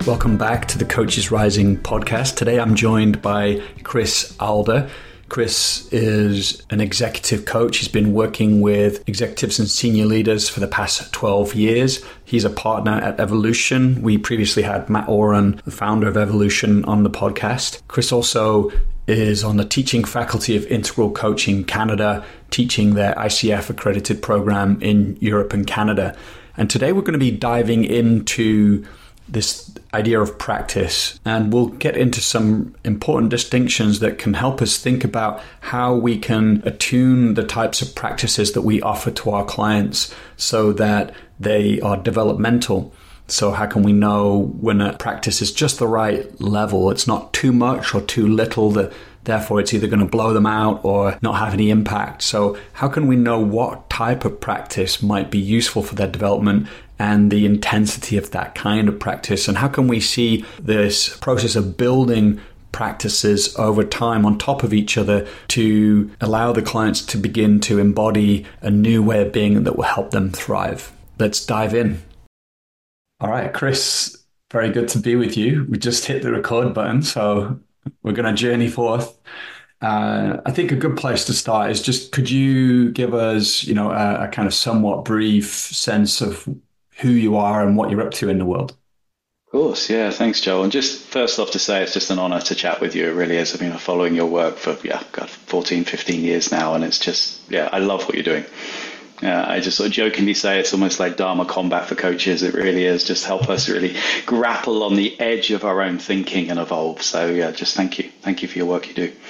Welcome back to the Coaches Rising podcast. Today I'm joined by Chris Alder. Chris is an executive coach. He's been working with executives and senior leaders for the past 12 years. He's a partner at Evolution. We previously had Matt Oren, the founder of Evolution, on the podcast. Chris also is on the teaching faculty of Integral Coaching Canada, teaching their ICF accredited program in Europe and Canada. And today we're going to be diving into this idea of practice, and we'll get into some important distinctions that can help us think about how we can attune the types of practices that we offer to our clients so that they are developmental. So how can we know when a practice is just the right level? It's not too much or too little, that therefore it's either going to blow them out or not have any impact. So how can we know what type of practice might be useful for their development and the intensity of that kind of practice? And how can we see this process of building practices over time on top of each other to allow the clients to begin to embody a new way of being that will help them thrive? Let's dive in. All right, Chris, very good to be with you. We just hit the record button, so we're going to journey forth. I think a good place to start is just, could you give us, a kind of somewhat brief sense of who you are and what you're up to in the world? Of course, yeah. Thanks, Joel. And just first off to say, it's just an honor to chat with you. It really is. I've been following your work for, 14, 15 years now. And it's just, I love what you're doing. I just sort of jokingly say it's almost like Dharma combat for coaches. It really is. Just help us really grapple on the edge of our own thinking and evolve. So, just thank you. Thank you for your work you do.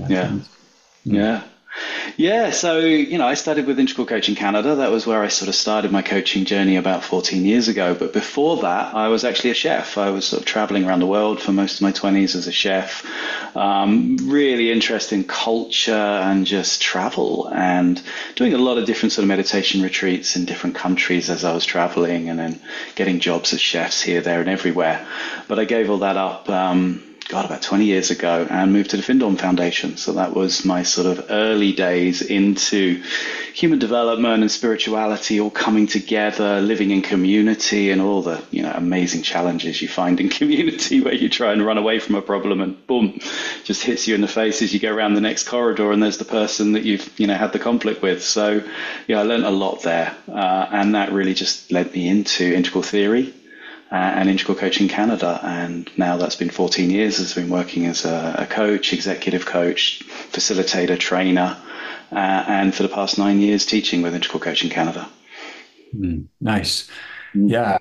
Yeah. So, I started with Integral Coaching Canada. That was where I sort of started my coaching journey about 14 years ago. But before that, I was actually a chef. I was sort of traveling around the world for most of my 20s as a chef. Really interested in culture and just travel, and doing a lot of different sort of meditation retreats in different countries as I was traveling, and then getting jobs as chefs here, there, and everywhere. But I gave all that up about 20 years ago, and moved to the Findorm Foundation. So that was my sort of early days into human development and spirituality, all coming together, living in community, and all the, amazing challenges you find in community where you try and run away from a problem and boom, just hits you in the face as you go around the next corridor and there's the person that you've, had the conflict with. So, I learned a lot there. And that really just led me into integral theory. And Integral Coaching Canada. And now that's been 14 years. I've been working as a coach, executive coach, facilitator, trainer, and for the past 9 years teaching with Integral Coaching Canada. Nice. Yeah.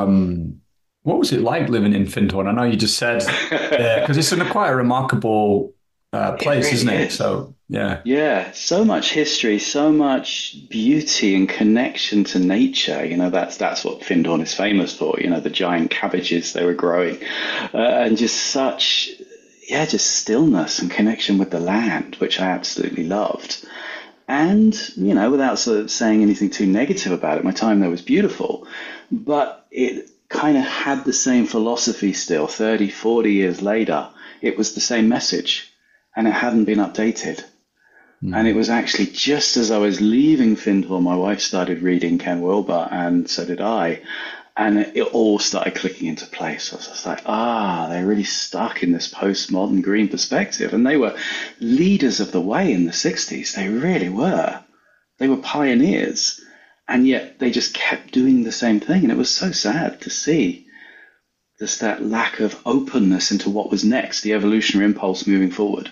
What was it like living in Findorm? I know you just said, because it's quite a remarkable place, isn't it? So, yeah. Yeah, so much history, so much beauty and connection to nature. That's what Findorm is famous for, the giant cabbages they were growing, and just just stillness and connection with the land, which I absolutely loved. And, without sort of saying anything too negative about it, my time there was beautiful, but it kind of had the same philosophy still. 30, 40 years later, it was the same message, and it hadn't been updated. And it was actually just as I was leaving Findorm, my wife started reading Ken Wilber, and so did I. And it all started clicking into place. I was just like, they're really stuck in this postmodern green perspective. And they were leaders of the way in the 60s. They really were. They were pioneers. And yet they just kept doing the same thing. And it was so sad to see just that lack of openness into what was next, the evolutionary impulse moving forward.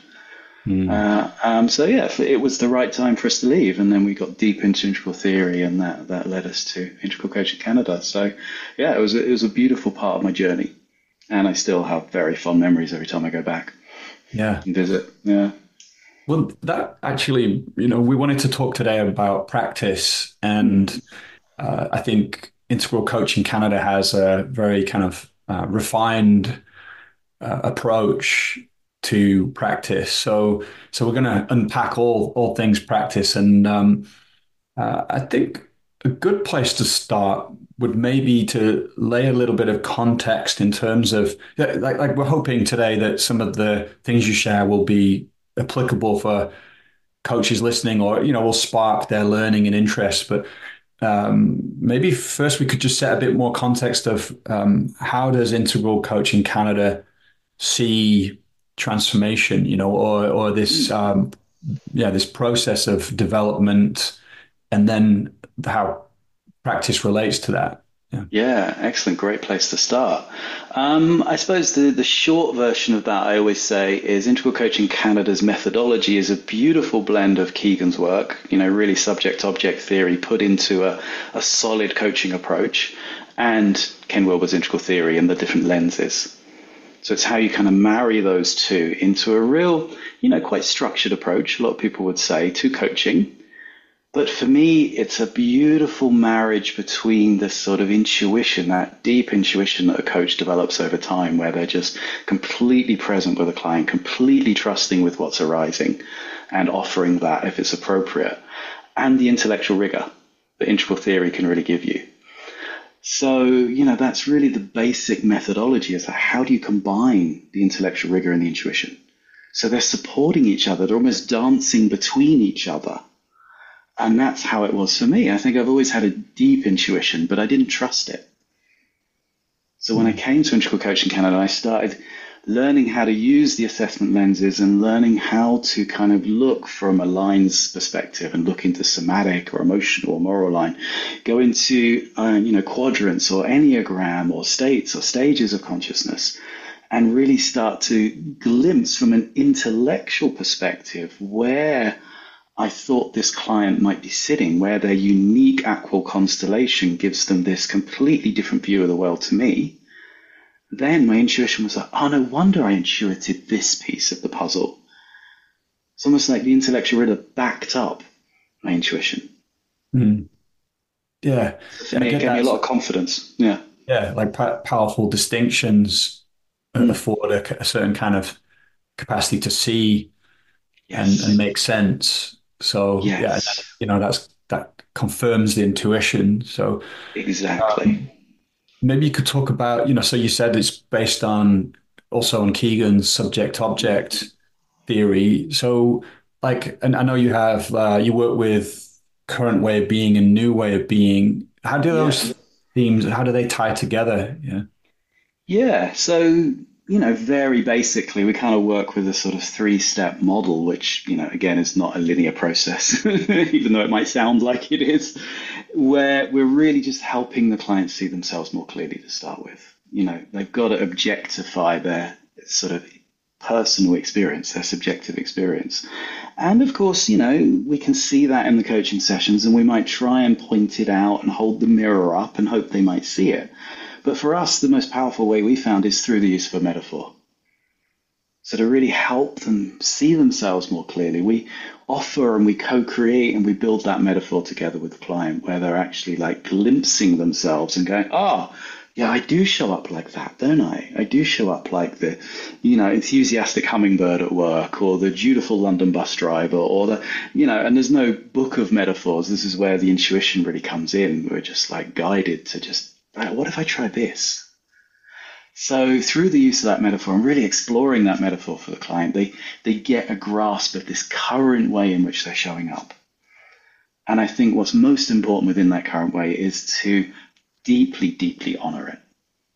It was the right time for us to leave, and then we got deep into integral theory, and that led us to Integral Coaching Canada. So, it was a beautiful part of my journey, and I still have very fond memories every time I go back. Yeah, and visit. Yeah. Well, that actually, we wanted to talk today about practice, and I think Integral Coaching Canada has a very kind of refined approach to practice. So we're going to unpack all things practice. And I think a good place to start would maybe to lay a little bit of context in terms of, like we're hoping today that some of the things you share will be applicable for coaches listening, or, will spark their learning and interest. But maybe first we could just set a bit more context of how does Integral Coaching Canada see transformation, or this this process of development, and then how practice relates to that. Yeah. Yeah, excellent. Great place to start. I suppose the short version of that, I always say, is Integral Coaching Canada's methodology is a beautiful blend of Keegan's work, really subject-object theory put into a solid coaching approach, and Ken Wilber's integral theory and the different lenses. So it's how you kind of marry those two into a real, quite structured approach, a lot of people would say, to coaching. But for me, it's a beautiful marriage between the sort of intuition, that deep intuition that a coach develops over time, where they're just completely present with a client, completely trusting with what's arising and offering that if it's appropriate, and the intellectual rigor that integral theory can really give you. So, that's really the basic methodology, is how do you combine the intellectual rigor and the intuition? So they're supporting each other, they're almost dancing between each other. And that's how it was for me. I think I've always had a deep intuition, but I didn't trust it. So when I came to Integral Coaching Canada, I started learning how to use the assessment lenses and learning how to kind of look from a lines perspective and look into somatic or emotional or moral line, go into, quadrants or enneagram or states or stages of consciousness, and really start to glimpse from an intellectual perspective where I thought this client might be sitting, where their unique Aquil constellation gives them this completely different view of the world to me. Then my intuition was like, oh, no wonder I intuited this piece of the puzzle. It's almost like the intellectual rigor backed up my intuition. Mm. Yeah. For me, it gave me a lot of confidence. Yeah. Yeah, like powerful distinctions afford a certain kind of capacity to see and make sense. So yes. that confirms the intuition. So exactly. Maybe you could talk about, so you said it's based on Keegan's subject-object theory. So and I know you have you work with current way of being and new way of being. How do those themes? How do they tie together? Yeah. Yeah. So very basically, we kind of work with a sort of 3-step model, which, again, is not a linear process, even though it might sound like it is, where we're really just helping the client see themselves more clearly to start with. They've got to objectify their sort of personal experience, their subjective experience. And of course, we can see that in the coaching sessions, and we might try and point it out and hold the mirror up and hope they might see it. But for us, the most powerful way we found is through the use of a metaphor. So to really help them see themselves more clearly, we offer and we co-create and we build that metaphor together with the client, where they're actually like glimpsing themselves and going, yeah, I do show up like that, don't I? I do show up like the, enthusiastic hummingbird at work, or the dutiful London bus driver, or the, and there's no book of metaphors. This is where the intuition really comes in. We're just like guided to just, what if I try this? So through the use of that metaphor and really exploring that metaphor for the client, they get a grasp of this current way in which they're showing up. And I think what's most important within that current way is to deeply, deeply honor it.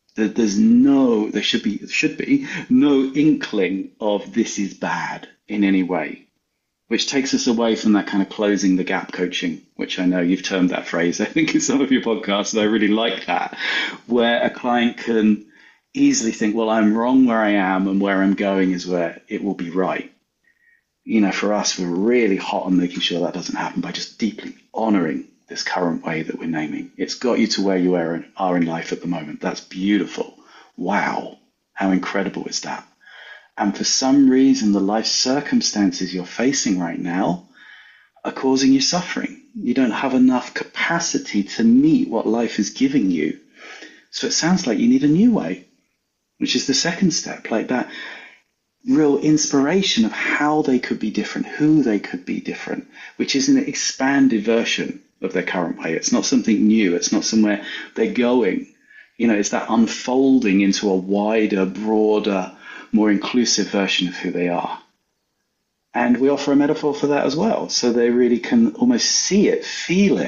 There should be no inkling of this is bad in any way, which takes us away from that kind of closing the gap coaching, which I know you've termed that phrase, I think, in some of your podcasts, and I really like that, where a client can easily think, well, I'm wrong where I am, and where I'm going is where it will be right. For us, we're really hot on making sure that doesn't happen by just deeply honoring this current way that we're naming. It's got you to where you are in life at the moment. That's beautiful. Wow. How incredible is that? And for some reason, the life circumstances you're facing right now are causing you suffering. You don't have enough capacity to meet what life is giving you. So it sounds like you need a new way, which is the second step, like that real inspiration of how they could be different, who they could be different, which is an expanded version of their current way. It's not something new. It's not somewhere they're going. It's that unfolding into a wider, broader, more inclusive version of who they are. And we offer a metaphor for that as well. So they really can almost see it, feel it,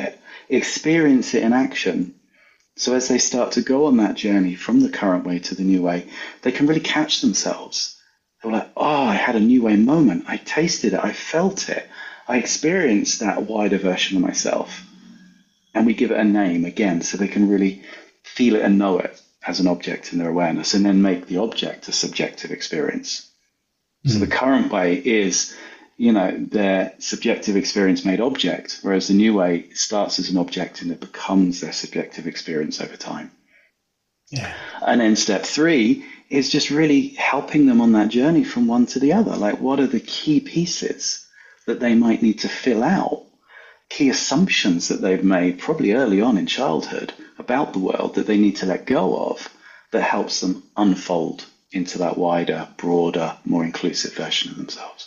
experience it in action. So as they start to go on that journey from the current way to the new way, they can really catch themselves. They're like, oh, I had a new way moment. I tasted it. I felt it. I experienced that wider version of myself. And we give it a name again so they can really feel it and know it as an object in their awareness, and then make the object a subjective experience. So the current way is, their subjective experience made object, whereas the new way starts as an object and it becomes their subjective experience over time. Yeah. And then step 3 is just really helping them on that journey from one to the other. Like, what are the key pieces that they might need to fill out? Key assumptions that they've made probably early on in childhood about the world that they need to let go of, that helps them unfold into that wider, broader, more inclusive version of themselves.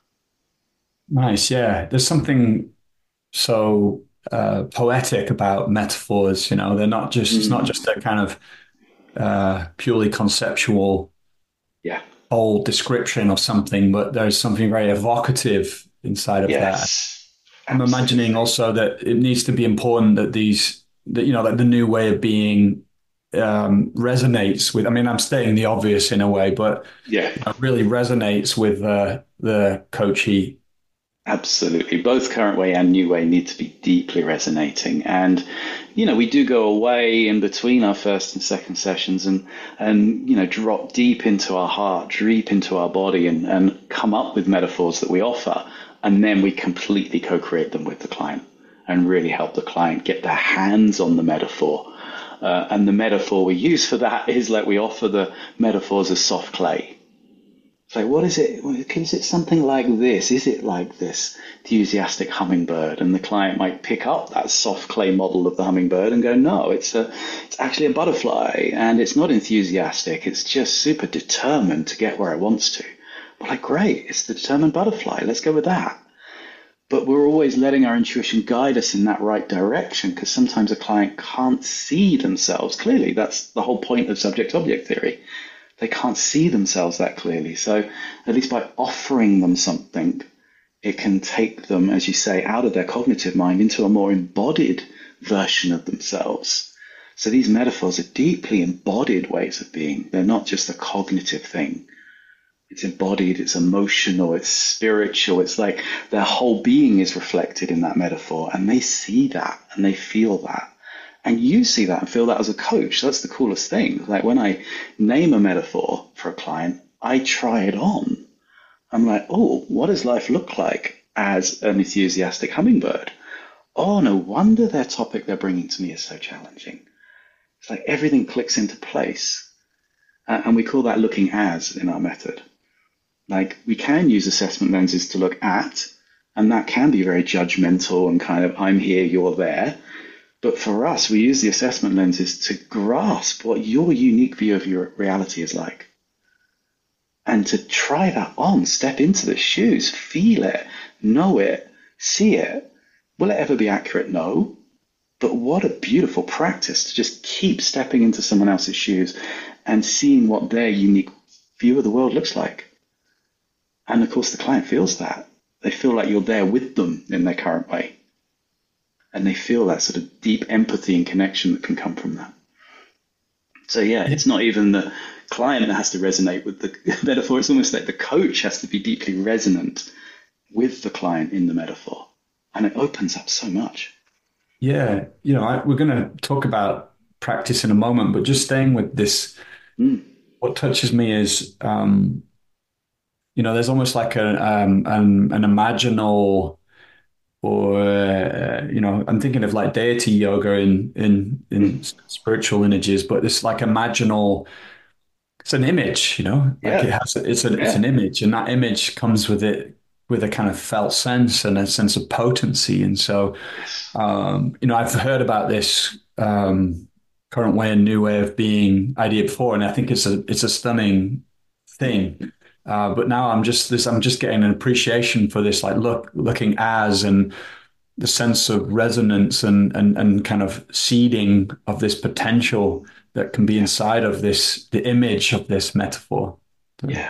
Nice. Yeah. There's something so poetic about metaphors. They're not just, it's not just a kind of purely conceptual Yeah. old description of something, but there's something very evocative inside of that. Yes. I'm imagining also that it needs to be important that like the new way of being resonates with, I mean, I'm stating the obvious in a way, but Yeah. really resonates with the coachee. Absolutely. Both current way and new way need to be deeply resonating. And, we do go away in between our first and second sessions and drop deep into our heart, deep into our body and come up with metaphors that we offer. And then we completely co-create them with the client and really help the client get their hands on the metaphor. And the metaphor we use for that is like we offer the metaphors as soft clay. So what is it? Is it something like this? Is it like this enthusiastic hummingbird? And the client might pick up that soft clay model of the hummingbird and go, no, it's actually a butterfly, and it's not enthusiastic. It's just super determined to get where it wants to. We're like, great, it's the determined butterfly. Let's go with that. But we're always letting our intuition guide us in that right direction, because sometimes a client can't see themselves clearly. That's the whole point of subject-object theory. They can't see themselves that clearly. So at least by offering them something, it can take them, as you say, out of their cognitive mind into a more embodied version of themselves. So these metaphors are deeply embodied ways of being. They're not just a cognitive thing. It's embodied, it's emotional, it's spiritual. It's like their whole being is reflected in that metaphor, and they see that and they feel that. And you see that and feel that as a coach. That's the coolest thing. Like when I name a metaphor for a client, I try it on. I'm like, oh, what does life look like as an enthusiastic hummingbird? Oh, no wonder their topic they're bringing to me is so challenging. It's like everything clicks into place. And we call that looking as in our method. Like we can use assessment lenses to look at, and that can be very judgmental and kind of, I'm here, you're there. But for us, we use the assessment lenses to grasp what your unique view of your reality is like. And to try that on, step into the shoes, feel it, know it, see it. Will it ever be accurate? No. But what a beautiful practice to just keep stepping into someone else's shoes and seeing what their unique view of the world looks like. And of course, the client feels that. They feel like you're there with them in their current way. And they feel that sort of deep empathy and connection that can come from that. So yeah, it's not even the client that has to resonate with the metaphor. It's almost like the coach has to be deeply resonant with the client in the metaphor. And it opens up so much. Yeah. We're going to talk about practice in a moment, but just staying with this, what touches me is, there's almost like an imaginal, or I'm thinking of like deity yoga in spiritual images, but it's like imaginal. It's an image, like it's an image, and that image comes with it with a kind of felt sense and a sense of potency. And so, I've heard about this current way and new way of being idea before, and I think it's a stunning thing. But now I'm just getting an appreciation for this, like looking as, and the sense of resonance and kind of seeding of this potential that can be inside of the image of this metaphor. Yeah.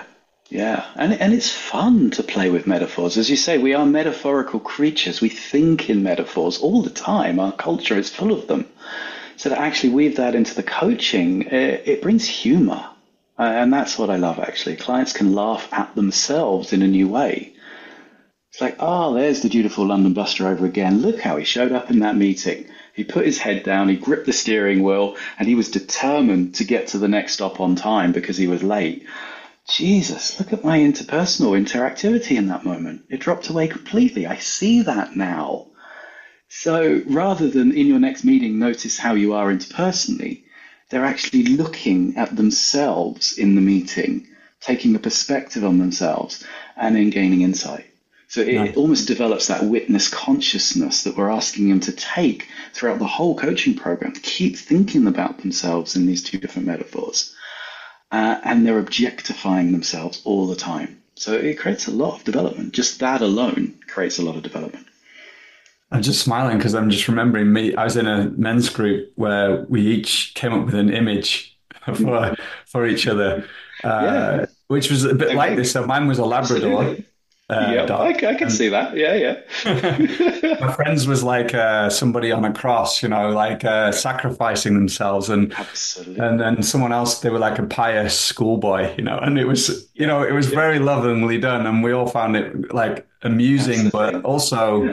Yeah, and it's fun to play with metaphors. As you say, we are metaphorical creatures. We think in metaphors all the time. Our culture is full of them. So to actually weave that into the coaching, it brings humor. And that's what I love, actually. Clients can laugh at themselves in a new way. It's like, oh, there's the dutiful London bus driver again. Look how he showed up in that meeting. He put his head down, he gripped the steering wheel, and he was determined to get to the next stop on time because he was late. Jesus, look at my interpersonal interactivity in that moment. It dropped away completely. I see that now. So rather than in your next meeting notice how you are interpersonally, they're actually looking at themselves in the meeting, taking a perspective on themselves, and then gaining insight. So it Nice. almost develops that witness consciousness that we're asking them to take throughout the whole coaching program, to keep thinking about themselves in these two different metaphors. And they're objectifying themselves all the time. So it creates a lot of development. Just that alone creates a lot of development. I'm just smiling because I'm just remembering me. I was in a men's group where we each came up with an image for for each other, Yeah, which was a bit like okay, this. So mine was a Labrador absolutely. Yep, dog, I can and see that. Yeah, yeah. my friends was like somebody on a cross, like sacrificing themselves, and Absolutely. then someone else they were like a pious schoolboy, and it was Yeah, it was yeah, very lovingly done, and we all found it like amusing, that's the but thing. also Yeah.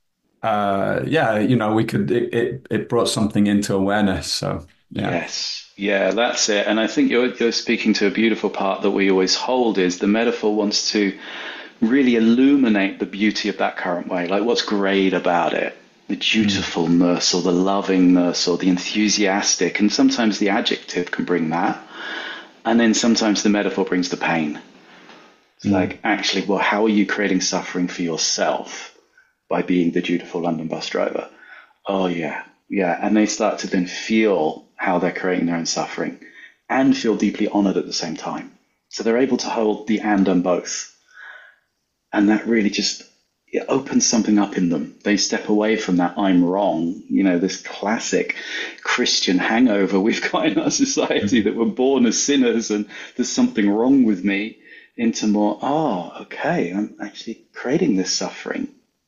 yeah, we could it brought something into awareness. So yeah. Yes. Yeah, that's it. And I think you're speaking to a beautiful part that we always hold is the metaphor wants to really illuminate the beauty of that current way. Like what's great about it, the Mm. dutifulness or the lovingness or the enthusiastic. And sometimes the adjective can bring that. And then sometimes the metaphor brings the pain. It's Mm. like, actually, well, how are you creating suffering for yourself by being the dutiful London bus driver? Oh, yeah. Yeah. And they start to then feel how they're creating their own suffering and feel deeply honored at the same time. So they're able to hold the and both. And that really just it opens something up in them. They step away from that I'm wrong, this classic Christian hangover we've got in our society Mm. that we're born as sinners and there's something wrong with me, into more, oh, okay, I'm actually creating this suffering.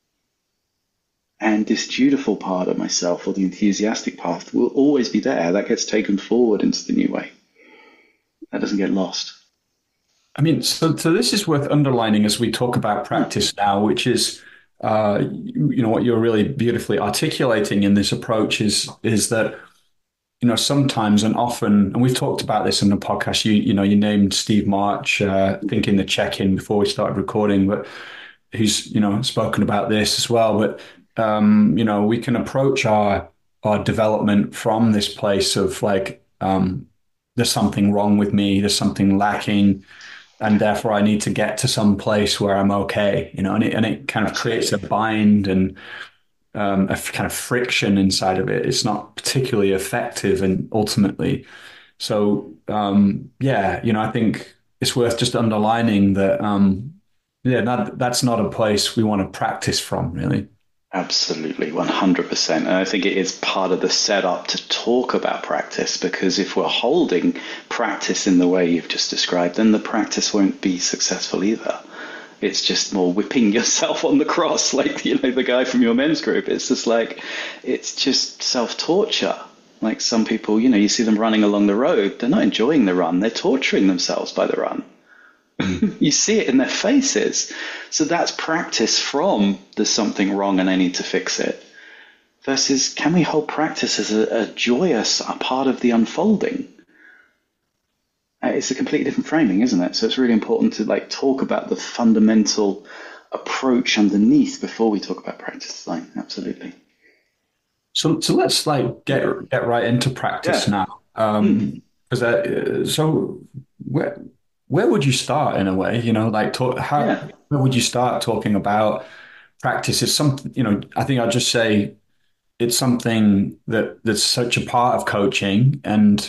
And this dutiful part of myself or the enthusiastic part will always be there. That gets taken forward into the new way. That doesn't get lost. I mean, so this is worth underlining as we talk about Hmm. practice now, which is, what you're really beautifully articulating in this approach is that sometimes and often, and we've talked about this in the podcast. You named Steve March, I think in the check-in before we started recording, but who's spoken about this as well. But we can approach our development from this place of like, there's something wrong with me, there's something lacking, and therefore I need to get to some place where I'm okay, and it kind of creates a Absolutely. bind and kind of friction inside of it. It's not particularly effective, and ultimately, so yeah, I think it's worth just underlining that yeah, that's not a place we want to practice from, really. Absolutely, 100%. And I think it is part of the setup to talk about practice because if we're holding practice in the way you've just described, then the practice won't be successful either. It's just more whipping yourself on the cross, like, the guy from your men's group. It's just like, it's just self torture. Like some people, you see them running along the road, they're not enjoying the run, they're torturing themselves by the run. Mm. You see it in their faces. So that's practice from there's something wrong and I need to fix it. Versus, can we hold practice as a joyous part of the unfolding? It's a completely different framing, isn't it? So it's really important to like talk about the fundamental approach underneath before we talk about practice design. Absolutely. So let's like get right into practice Yeah. now. Mm. Because so where where would you start in a way? Like talk how Yeah. where would you start talking about practice? Is something I think I'd just say it's something that's such a part of coaching, and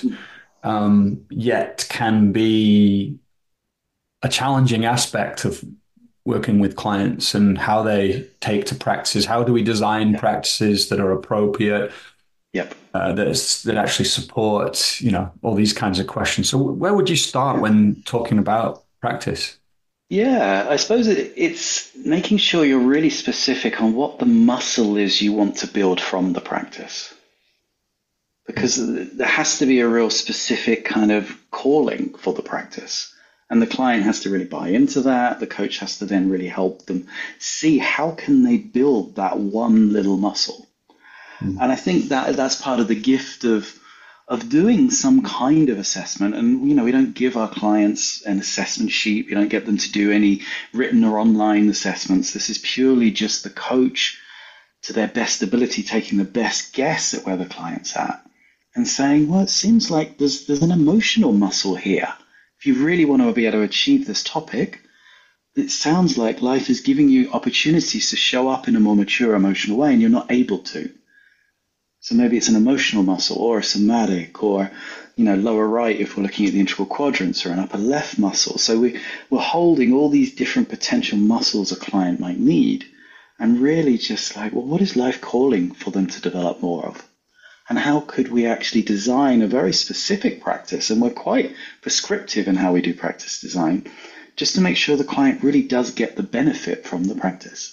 yet can be a challenging aspect of working with clients and how they take to practices. How do we design Yeah. practices that are appropriate, Yep. that actually support, all these kinds of questions. So where would you start Yeah. when talking about practice? Yeah, I suppose it's making sure you're really specific on what the muscle is you want to build from the practice. Because there has to be a real specific kind of calling for the practice. And the client has to really buy into that. The coach has to then really help them see how can they build that one little muscle. Mm. And I think that's part of the gift of doing some kind of assessment. And we don't give our clients an assessment sheet. We don't get them to do any written or online assessments. This is purely just the coach, to their best ability, taking the best guess at where the client's at and saying, well, it seems like there's an emotional muscle here. If you really want to be able to achieve this topic, it sounds like life is giving you opportunities to show up in a more mature emotional way and you're not able to. So maybe it's an emotional muscle or a somatic or, lower right if we're looking at the integral quadrants, or an upper left muscle. So we're holding all these different potential muscles a client might need and really just like, well, what is life calling for them to develop more of? And how could we actually design a very specific practice? And we're quite prescriptive in how we do practice design, just to make sure the client really does get the benefit from the practice.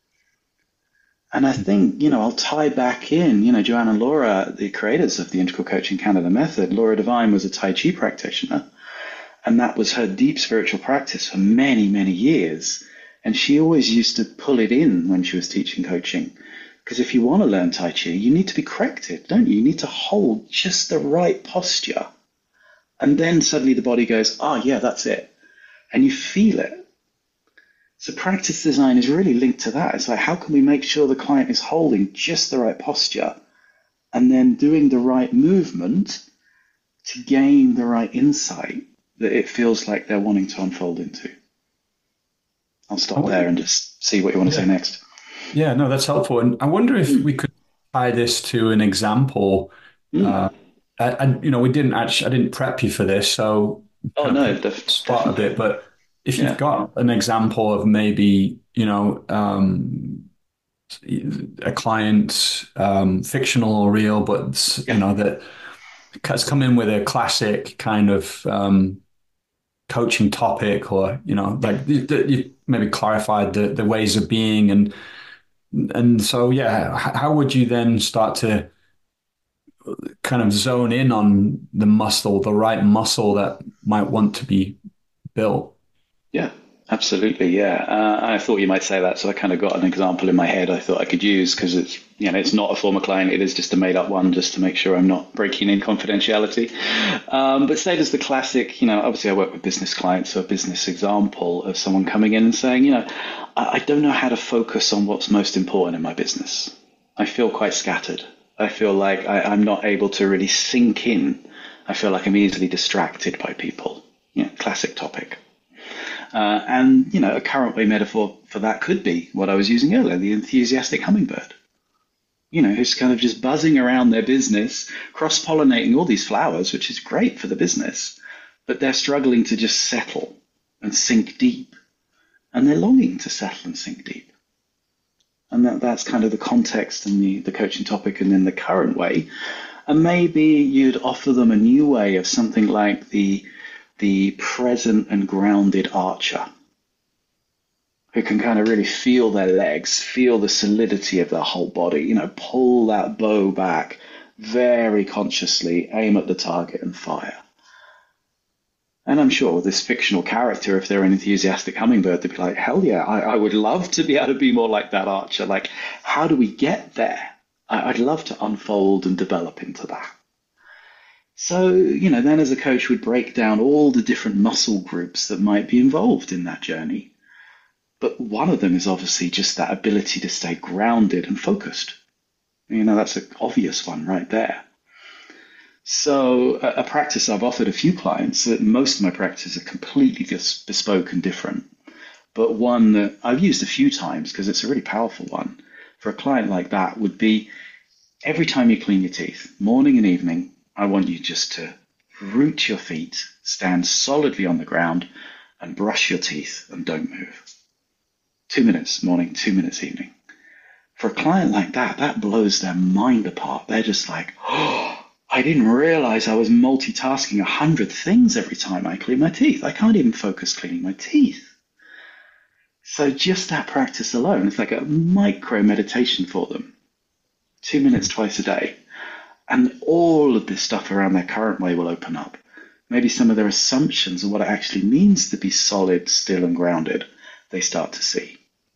And I think, I'll tie back in, Joanne and Laura, the creators of the Integral Coaching Canada method. Laura Devine was a Tai Chi practitioner, and that was her deep spiritual practice for many, many years. And she always used to pull it in when she was teaching coaching. Because if you want to learn Tai Chi, you need to be corrected, don't you? You need to hold just the right posture. And then suddenly the body goes, oh, yeah, that's it. And you feel it. So practice design is really linked to that. It's like, how can we make sure the client is holding just the right posture and then doing the right movement to gain the right insight that it feels like they're wanting to unfold into? I'll stop there and just see what you want to say next. Yeah, no, that's helpful. And I wonder if we could tie this to an example. We didn't actually, I didn't prep you for this, so Oh, kind of no, put the spot a definitely. bit. But if Yeah. you've got an example of maybe, a client, fictional or real, but, Yeah. that has come in with a classic kind of coaching topic, or, like you maybe clarified the ways of being. And so, yeah, how would you then start to kind of zone in on the muscle, the right muscle that might want to be built? Yeah, absolutely. Yeah. I thought you might say that. So I kind of got an example in my head I thought I could use because it's not a former client. It is just a made up one just to make sure I'm not breaking in confidentiality. But say there's the classic, obviously I work with business clients. So a business example of someone coming in and saying, I don't know how to focus on what's most important in my business. I feel quite scattered. I feel like I'm not able to really sink in. I feel like I'm easily distracted by people. Classic topic. A current way metaphor for that could be what I was using earlier, the enthusiastic hummingbird, who's kind of just buzzing around their business, cross-pollinating all these flowers, which is great for the business, but they're struggling to just settle and sink deep. And they're longing to settle and sink deep. And that's kind of the context and the coaching topic and then the current way. And maybe you'd offer them a new way of something like the present and grounded archer who can kind of really feel their legs, feel the solidity of their whole body, pull that bow back very consciously, aim at the target and fire. And I'm sure this fictional character, if they're an enthusiastic hummingbird, they'd be like, hell yeah, I would love to be able to be more like that archer. Like, how do we get there? I'd love to unfold and develop into that. So, then as a coach would break down all the different muscle groups that might be involved in that journey. But one of them is obviously just that ability to stay grounded and focused. That's an obvious one right there. So a practice I've offered a few clients, that most of my practices are completely just bespoke and different. But one that I've used a few times because it's a really powerful one for a client like that would be every time you clean your teeth, morning and evening, I want you just to root your feet, stand solidly on the ground and brush your teeth and don't move. 2 minutes morning, 2 minutes evening. For a client like that, that blows their mind apart. They're just like, oh, I didn't realize I was multitasking 100 things every time I clean my teeth. I can't even focus cleaning my teeth. So just that practice alone, it's like a micro meditation for them. 2 minutes twice a day. And all of this stuff around their current way will open up. Maybe some of their assumptions and what it actually means to be solid, still, and grounded, they start to see.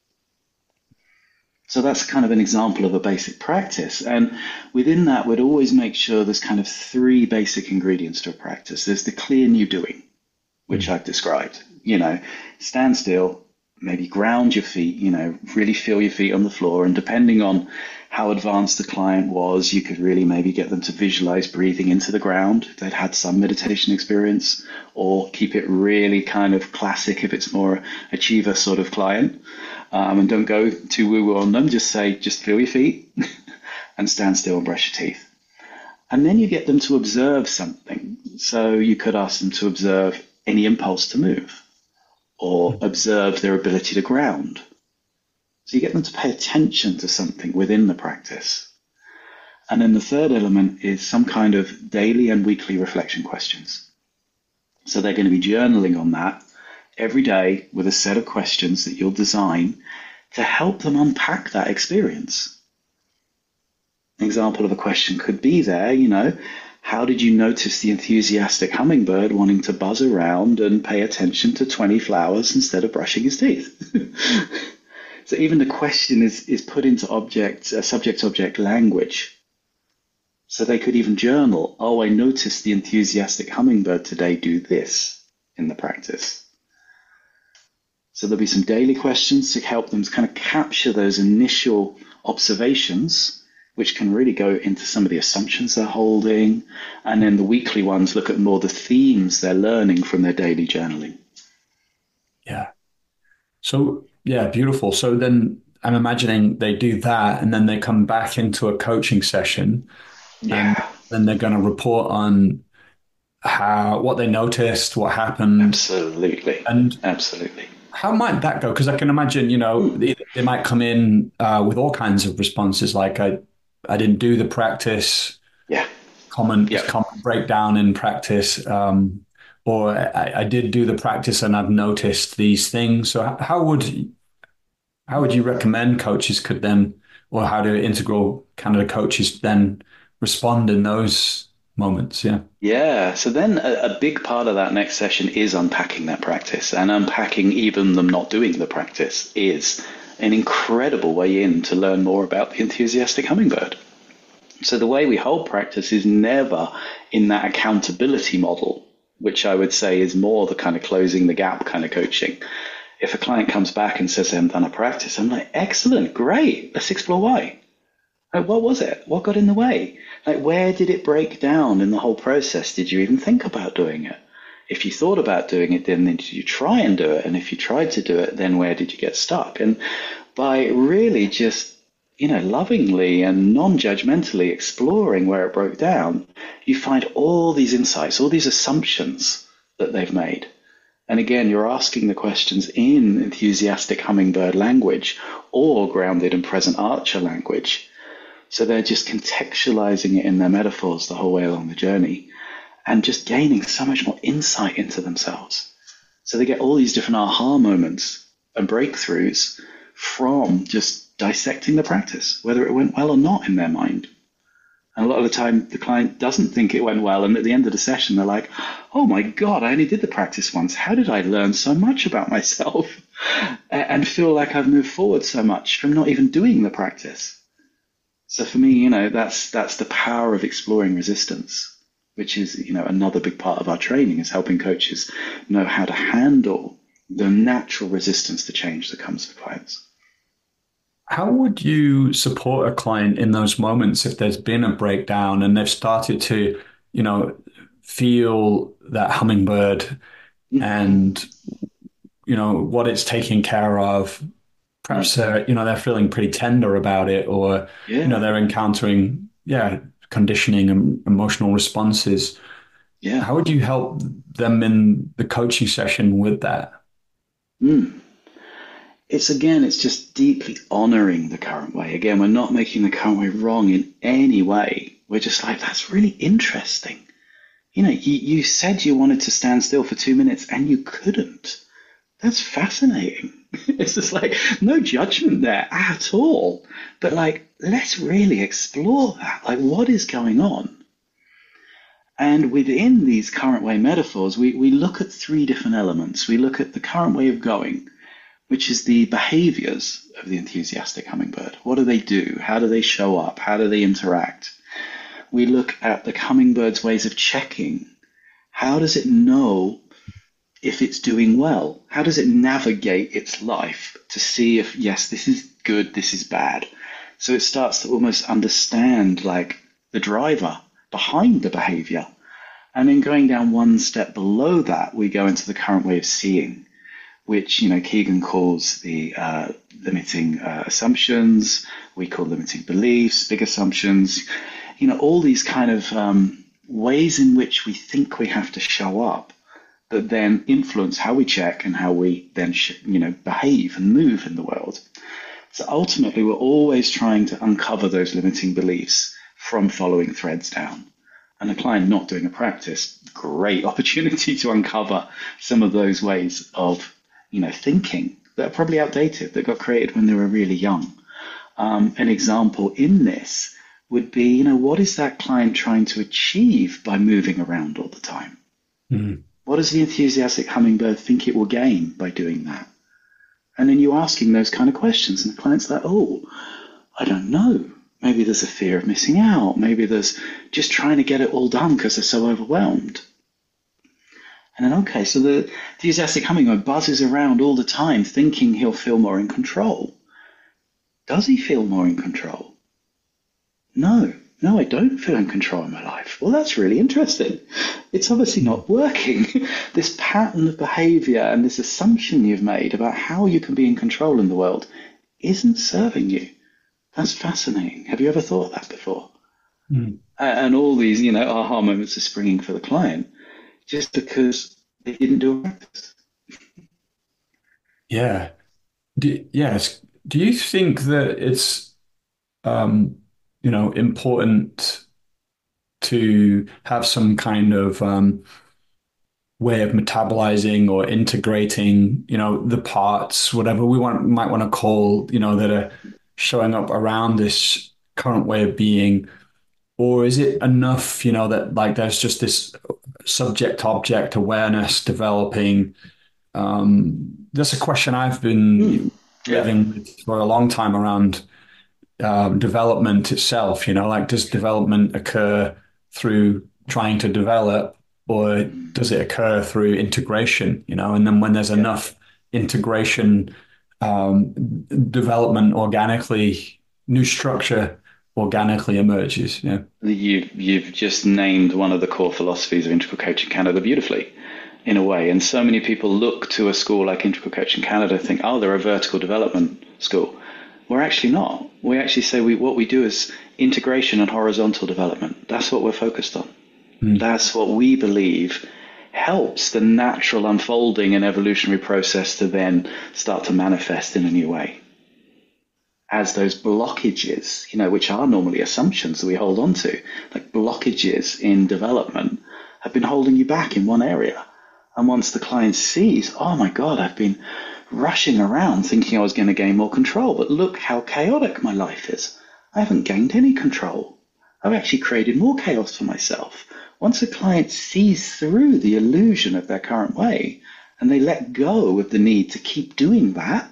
So that's kind of an example of a basic practice. And within that, we'd always make sure there's kind of three basic ingredients to a practice. There's the clear new doing, which I've described. Stand still, maybe ground your feet, really feel your feet on the floor. And depending on how advanced the client was, you could really maybe get them to visualize breathing into the ground if they'd had some meditation experience, or keep it really kind of classic if it's more achiever sort of client. And don't go too woo-woo on them. Just feel your feet and stand still and brush your teeth. And then you get them to observe something. So you could ask them to observe any impulse to move, or observe their ability to ground. So you get them to pay attention to something within the practice. And then the third element is some kind of daily and weekly reflection questions. So they're going to be journaling on that every day with a set of questions that you'll design to help them unpack that experience. An example of a question could be there, how did you notice the enthusiastic hummingbird wanting to buzz around and pay attention to 20 flowers instead of brushing his teeth? So even the question is put into subject-object language. So they could even journal, I noticed the enthusiastic hummingbird today do this in the practice. So there'll be some daily questions to help them to kind of capture those initial observations, which can really go into some of the assumptions they're holding. And then the weekly ones look at more the themes they're learning from their daily journaling. Yeah. So, yeah, beautiful. So then I'm imagining they do that and then they come back into a coaching session. Yeah. And then they're going to report on what they noticed, what happened. Absolutely. And absolutely. How might that go? Because I can imagine, they might come in with all kinds of responses, like I didn't do the practice. Yeah. Common breakdown in practice, or I did do the practice and I've noticed these things. So how would you recommend coaches could then, or how do integral Canada coaches then respond in those moments? Yeah. Yeah. So then a big part of that next session is unpacking that practice, and unpacking even them not doing the practice is an incredible way in to learn more about the enthusiastic hummingbird. So the way we hold practice is never in that accountability model, which I would say is more the kind of closing the gap kind of coaching. If a client comes back and says they haven't done a practice, I'm like, excellent, great, let's explore why. Like, what was it? What got in the way? Like, where did it break down in the whole process? Did you even think about doing it? If you thought about doing it, then did you try and do it? And if you tried to do it, then where did you get stuck? And by really just lovingly and non-judgmentally exploring where it broke down, you find all these insights, all these assumptions that they've made. And again, you're asking the questions in enthusiastic hummingbird language or grounded and present archer language. So they're just contextualizing it in their metaphors the whole way along the journey and just gaining so much more insight into themselves. So they get all these different aha moments and breakthroughs from just dissecting the practice, whether it went well or not in their mind. And a lot of the time, the client doesn't think it went well. And at the end of the session, they're like, oh my God, I only did the practice once. How did I learn so much about myself and feel like I've moved forward so much from not even doing the practice? So for me, that's the power of exploring resistance, which is, another big part of our training is helping coaches know how to handle the natural resistance to change that comes with clients. How would you support a client in those moments if there's been a breakdown and they've started to, feel that hummingbird and, what it's taking care of? Perhaps they're feeling pretty tender about it, or they're encountering conditioning and emotional responses. Yeah. How would you help them in the coaching session with that? It's just deeply honoring the current way. Again, we're not making the current way wrong in any way. We're just like, that's really interesting. You said you wanted to stand still for 2 minutes and you couldn't. That's fascinating. It's just like no judgment there at all. But like, let's really explore that. Like, what is going on? And within these current way metaphors, we look at three different elements. We look at the current way of going, which is the behaviors of the enthusiastic hummingbird. What do they do? How do they show up? How do they interact? We look at the hummingbird's ways of checking. How does it know if it's doing well? How does it navigate its life to see if, yes, this is good, this is bad? So it starts to almost understand like the driver behind the behavior. And then going down one step below that, we go into the current way of seeing, which, Kegan calls the limiting assumptions. We call limiting beliefs, big assumptions, all these kind of ways in which we think we have to show up that then influence how we check and how we then, behave and move in the world. So ultimately, we're always trying to uncover those limiting beliefs from following threads down. And a client not doing a practice, great opportunity to uncover some of those ways of, thinking that are probably outdated, that got created when they were really young. An example in this would be, what is that client trying to achieve by moving around all the time? Mm-hmm. What does the enthusiastic hummingbird think it will gain by doing that? And then you're asking those kind of questions, and the client's like, oh, I don't know. Maybe there's a fear of missing out. Maybe there's just trying to get it all done because they're so overwhelmed. And then, okay, so the enthusiastic hummingbird buzzes around all the time thinking he'll feel more in control. Does he feel more in control? No, I don't feel in control of my life. Well, that's really interesting. It's obviously not working. This pattern of behavior and this assumption you've made about how you can be in control in the world isn't serving you. That's fascinating. Have you ever thought that before? Mm. And all these, aha moments are springing for the client just because they didn't do a practice. Yeah. Yes. Do you think that it's, important to have some kind of way of metabolizing or integrating, the parts, whatever we might want to call, that are showing up around this current way of being? Or is it enough, that like there's just this subject-object awareness developing? That's a question I've been living with for a long time around development itself. Like, does development occur through trying to develop, or does it occur through integration? And then when there's enough integration, development organically, new structure organically emerges. Yeah. You've just named one of the core philosophies of Integral Coaching Canada beautifully, in a way. And so many people look to a school like Integral Coaching Canada, think, oh, they're a vertical development school. We're actually not. We actually say what we do is integration and horizontal development. That's what we're focused on. Mm. That's what we believe helps the natural unfolding and evolutionary process to then start to manifest in a new way. As those blockages, which are normally assumptions that we hold on to, like blockages in development, have been holding you back in one area. And once the client sees, oh my God, I've been rushing around thinking I was going to gain more control, but look how chaotic my life is. I haven't gained any control. I've actually created more chaos for myself. Once a client sees through the illusion of their current way and they let go of the need to keep doing that,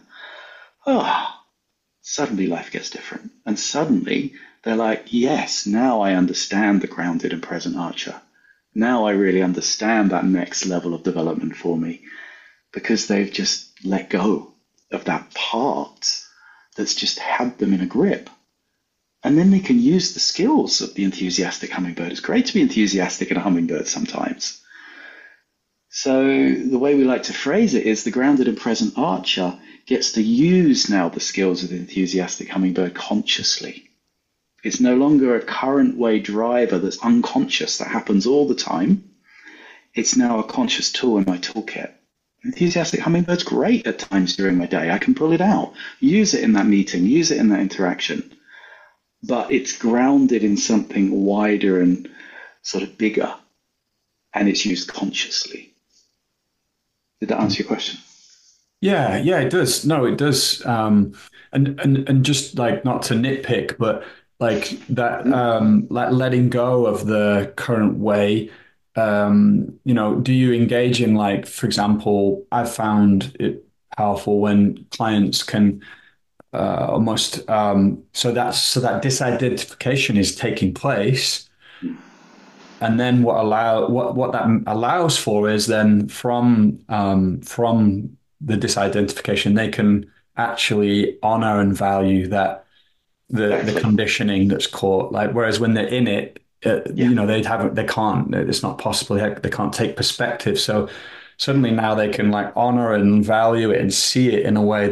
suddenly life gets different. And suddenly they're like, yes, now I understand the grounded and present archer. Now I really understand that next level of development for me, because they've just let go of that part that's just had them in a grip. And then they can use the skills of the enthusiastic hummingbird. It's great to be enthusiastic in a hummingbird sometimes. So the way we like to phrase it is the grounded and present archer gets to use now the skills of the enthusiastic hummingbird consciously. It's no longer a current way driver that's unconscious, that happens all the time. It's now a conscious tool in my toolkit. Enthusiastic hummingbird's great at times during my day. I can pull it out, use it in that meeting, use it in that interaction. But it's grounded in something wider and sort of bigger, and it's used consciously. Did that answer your question? Yeah, it does. No, it does. And just like not to nitpick, but like that, like letting go of the current way. Do you engage in like, for example, I've found it powerful when clients can almost so that disidentification is taking place, and then what that allows for is then from the disidentification they can actually honor and value that the Exactly. conditioning that's caught, like, whereas when they're in it, Yeah. they can't, it's not possible, they can't take perspective. So suddenly now they can like honor and value it and see it in a way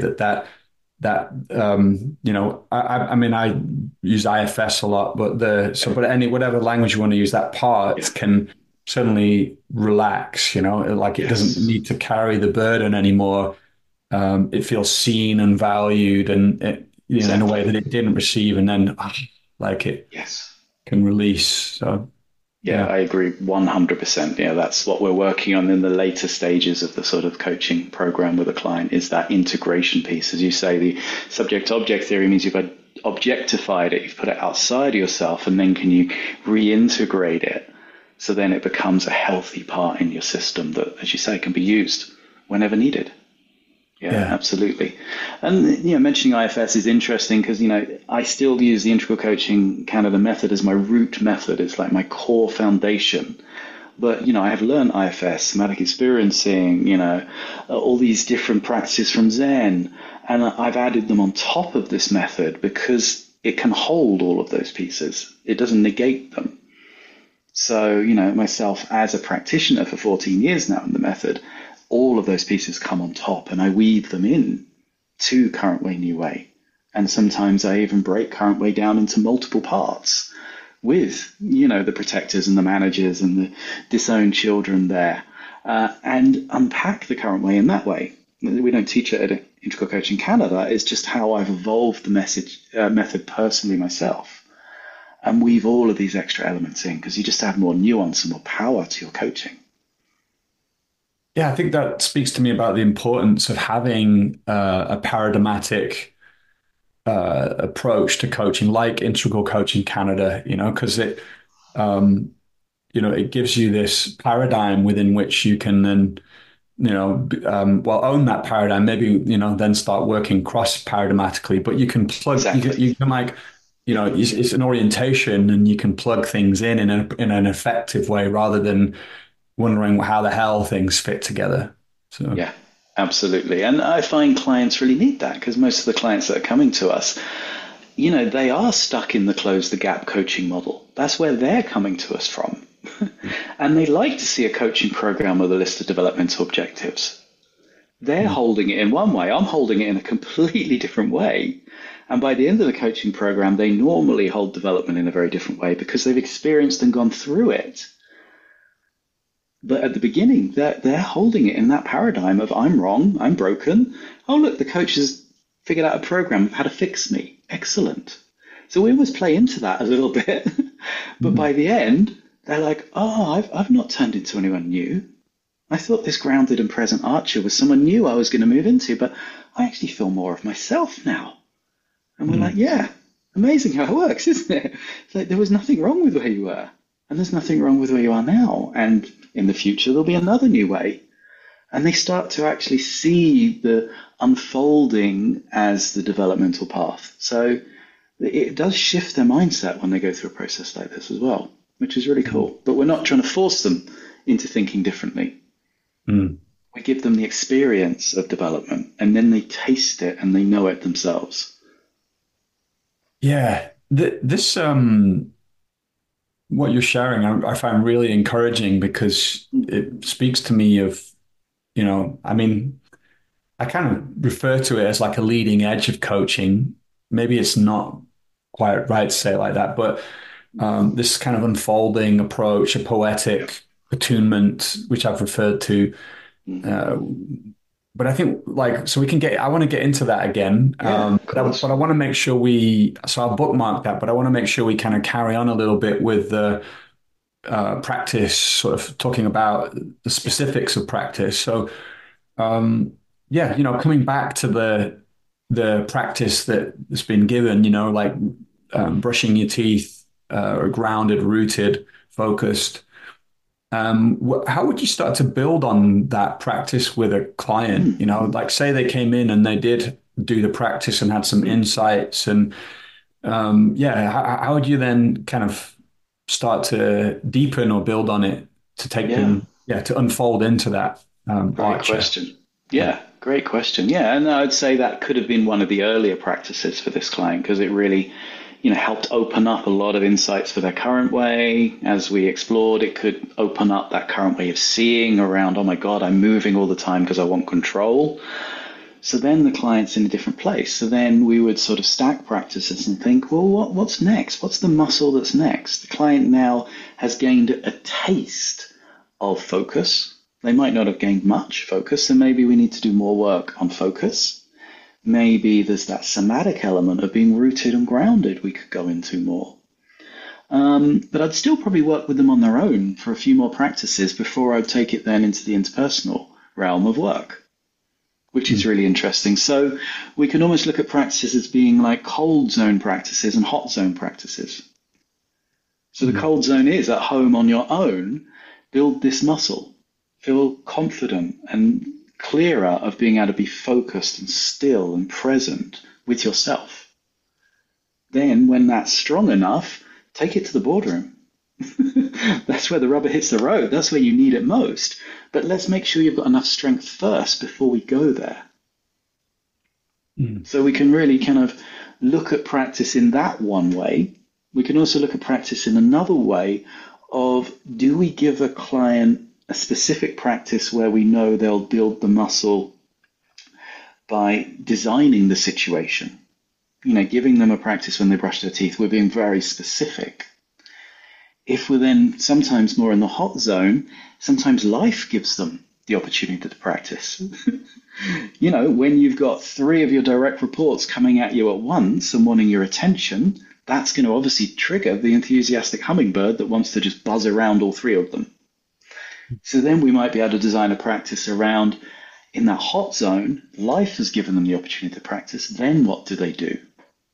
I mean, I use IFS a lot, but any whatever language you want to use, that Yeah. part can suddenly relax, like it doesn't Yes. need to carry the burden anymore. It feels seen and valued, and in a way Exactly. that it didn't receive, and then like it Yes. can release. So Yeah, yeah, I agree 100%. Yeah, that's what we're working on in the later stages of the sort of coaching program with a client is that integration piece. As you say, the subject-object theory means you've objectified it, you've put it outside of yourself, and then can you reintegrate it so then it becomes a healthy part in your system that, as you say, can be used whenever needed. Yeah, yeah, absolutely. And mentioning IFS is interesting because I still use the Integral Coaching Canada method as my root method. It's like my core foundation. But I have learned IFS, somatic experiencing, all these different practices from Zen, and I've added them on top of this method because it can hold all of those pieces. It doesn't negate them. So, myself as a practitioner for 14 years now in the method, all of those pieces come on top and I weave them in to Current Way, New Way. And sometimes I even break Current Way down into multiple parts with, the protectors and the managers and the disowned children there, and unpack the Current Way in that way. We don't teach it at Integral Coaching Canada. It's just how I've evolved the method personally myself and weave all of these extra elements in because you just add more nuance and more power to your coaching. yeah. I think that speaks to me about the importance of having a paradigmatic approach to coaching, like Integral Coaching Canada. Because um, it gives you this paradigm within which you can then, own that paradigm, maybe, then start working cross paradigmatically, but you can Exactly. you can like, Yeah. it's an orientation and you can plug things in an effective way rather than wondering how the hell things fit together. So, Yeah. Absolutely. And I find clients really need that because most of the clients that are coming to us, they are stuck in the close the gap coaching model. That's where they're coming to us from. And they like to see a coaching program with a list of developmental objectives. They're mm, holding it in one way. I'm holding it in a completely different way. And by the end of the coaching program, they normally hold development in a very different way because they've experienced and gone through it. But at the beginning, they're holding it in that paradigm of I'm wrong, I'm broken. Oh, look, the coach has figured out a program of how to fix me. Excellent. So we always play into that a little bit. But mm, by the end, they're like, oh, I've not turned into anyone new. I thought this grounded and present Archer was someone new I was going to move into, but I actually feel more of myself now. And we're like, mm. yeah, amazing how it works, isn't it? It's like there was nothing wrong with where you were, and there's nothing wrong with where you are now. And in the future, there'll be another new way. And they start to actually see the unfolding as the developmental path. So it does shift their mindset when they go through a process like this as well, which is really Mm. cool. But we're not trying to force them into thinking differently. Mm. We give them the experience of development and then they taste it and they know it themselves. Yeah, this what you're sharing, I find really encouraging because it speaks to me of, I mean, I kind of refer to it as like a leading edge of coaching. Maybe it's not quite right to say it like that, but this kind of unfolding approach, a Yeah. poetic attunement, which I've referred to. Mm. Uh, but I think like so we can get. I want to get into that again, Yeah, of but I course. want to make sure we. So I'll bookmark that, but I want to make sure we kind of carry on a little bit with the practice, sort of talking about the Yeah. specifics of practice. So um, yeah, coming back to the practice that's been given, like brushing your teeth, or grounded, rooted, focused. How would you start to build on that practice with a client? Hmm. Like say they came in and they did do the practice and had some insights, and yeah, how would you then kind of start to deepen or build on it to take Yeah. them, yeah, to unfold into that Great archer? question. Yeah. Yeah, great question. Yeah, and I'd say that could have been one of the earlier practices for this client because it really, helped open up a lot of insights for their current way. As we explored, it could open up that current way of seeing around, oh my God, I'm moving all the time because I want control. So then the client's in a different place. So then we would sort of stack practices and think, well, what's next? What's the muscle that's next? The client now has gained a taste of focus. They might not have gained much focus, so maybe we need to do more work on focus. Maybe there's that somatic element of being rooted and grounded we could go into more. But I'd still probably work with them on their own for a few more practices before I'd take it then into the interpersonal realm of work, which is really interesting. So we can almost look at practices as being like cold zone practices and hot zone practices. So the Mm. cold zone is at home on your own, build this muscle, feel confident and clearer of being able to be focused and still and present with yourself. Then when that's strong enough, take it to the boardroom. That's where the rubber hits the road. That's where you need it most. But let's make sure you've got enough strength first before we go there. Mm. So we can really kind of look at practice in that one way. We can also look at practice in another way of, do we give a client a specific practice where we know they'll build the muscle by designing the situation? Giving them a practice when they brush their teeth, we're being very specific. If we're then sometimes more in the hot zone, sometimes life gives them the opportunity to practice. When you've got 3 of your direct reports coming at you at once and wanting your attention, that's going to obviously trigger the enthusiastic hummingbird that wants to just buzz around all 3 of them. So then we might be able to design a practice around, in that hot zone, life has given them the opportunity to practice, then what do they do?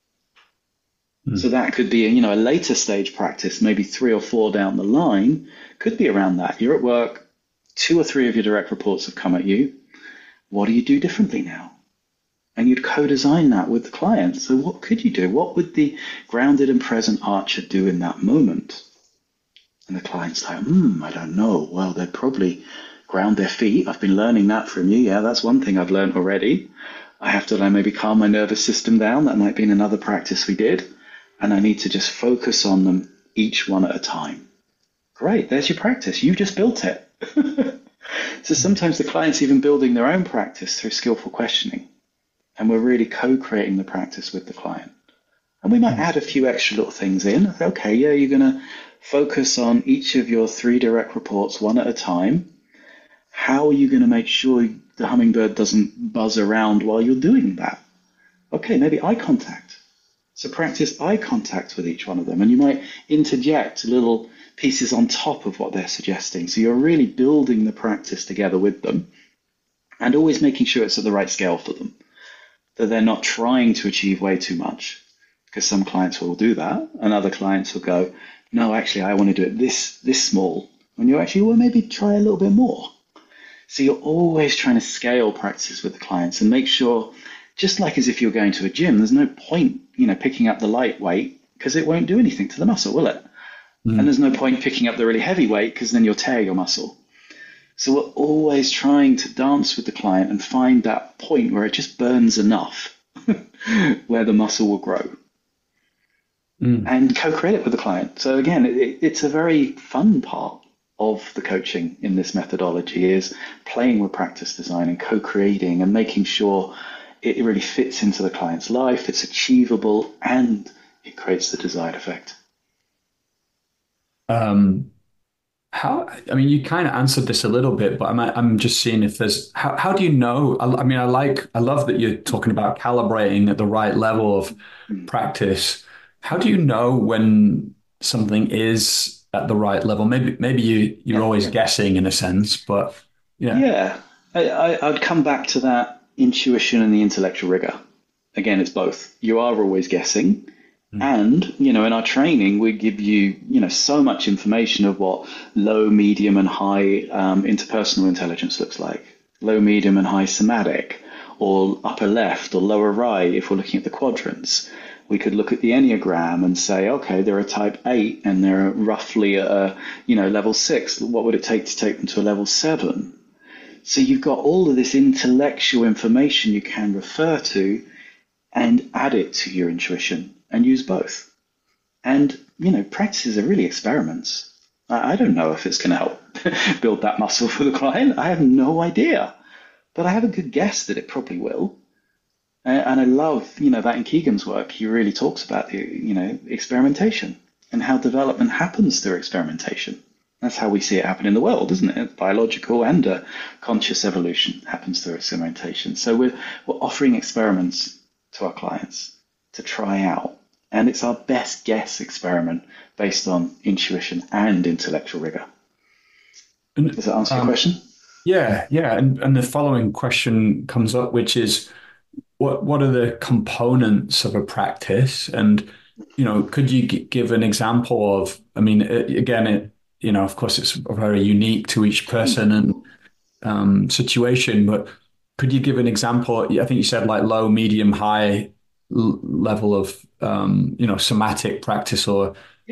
So that could be a later stage practice, maybe 3 or 4 down the line, could be around that. You're at work, 2 or 3 of your direct reports have come at you. What do you do differently now? And you'd co-design that with the client. So what could you do? What would the grounded and present archer do in that moment? And the client's like, I don't know. Well, they'd probably ground their feet. I've been learning that from you. Yeah, that's one thing I've learned already. I have to maybe calm my nervous system down. That might be in another practice we did. And I need to just focus on them each one at a time. Great, there's your practice. You just built it. So sometimes the client's even building their own practice through skillful questioning. And we're really co-creating the practice with the client. And we might add a few extra little things in. Okay, yeah, you're going to focus on each of your 3 direct reports one at a time. How are you going to make sure the hummingbird doesn't buzz around while you're doing that? Okay, maybe eye contact. So practice eye contact with each one of them, and you might interject little pieces on top of what they're suggesting. So you're really building the practice together with them and always making sure it's at the right scale for them, that they're not trying to achieve way too much, because some clients will do that and other clients will go, no, actually, I want to do it this small. When you actually, well, maybe try a little bit more. So you're always trying to scale practices with the clients and make sure, just like as if you're going to a gym, there's no point, picking up the lightweight because it won't do anything to the muscle, will it? And there's no point picking up the really heavy weight because then you'll tear your muscle. So we're always trying to dance with the client and find that point where it just burns enough where the muscle will grow and co-create it with the client. So again, it's a very fun part of the coaching in this methodology, is playing with practice design and co-creating and making sure it really fits into the client's life, it's achievable, and it creates the desired effect. Um, I mean, you kind of answered this a little bit, but I'm just seeing if there's, how do you know? I mean, I love that you're talking about calibrating at the right level of Mm. practice. How do you know when something is at the right level? Maybe you're Yeah. always guessing in a sense, but yeah. Yeah, I'd come back to that. intuition and the intellectual rigor. Again, it's both. You are always guessing. And, in our training, we give you, so much information of what low, medium, and high interpersonal intelligence looks like. Low, medium, and high somatic, or upper left or lower right if we're looking at the quadrants. We could look at the Enneagram and say, okay, they're a type 8 and they're roughly at a, level 6. What would it take to take them to a level 7? So you've got all of this intellectual information you can refer to and add it to your intuition and use both. And, practices are really experiments. I don't know if it's going to help build that muscle for the client. I have no idea. But I have a good guess that it probably will. And I love, that in Keegan's work, he really talks about the, experimentation and how development happens through experimentation. That's how we see it happen in the world, isn't it? Biological and conscious evolution happens through experimentation. So we're offering experiments to our clients to try out. And it's our best guess experiment based on intuition and intellectual rigor. Does that answer your question? Yeah. And the following question comes up, which is, what are the components of a practice? And, could you give an example of, again, of course, it's very unique to each person and situation, but could you give an example? I think you said like low, medium, high level of, somatic practice, or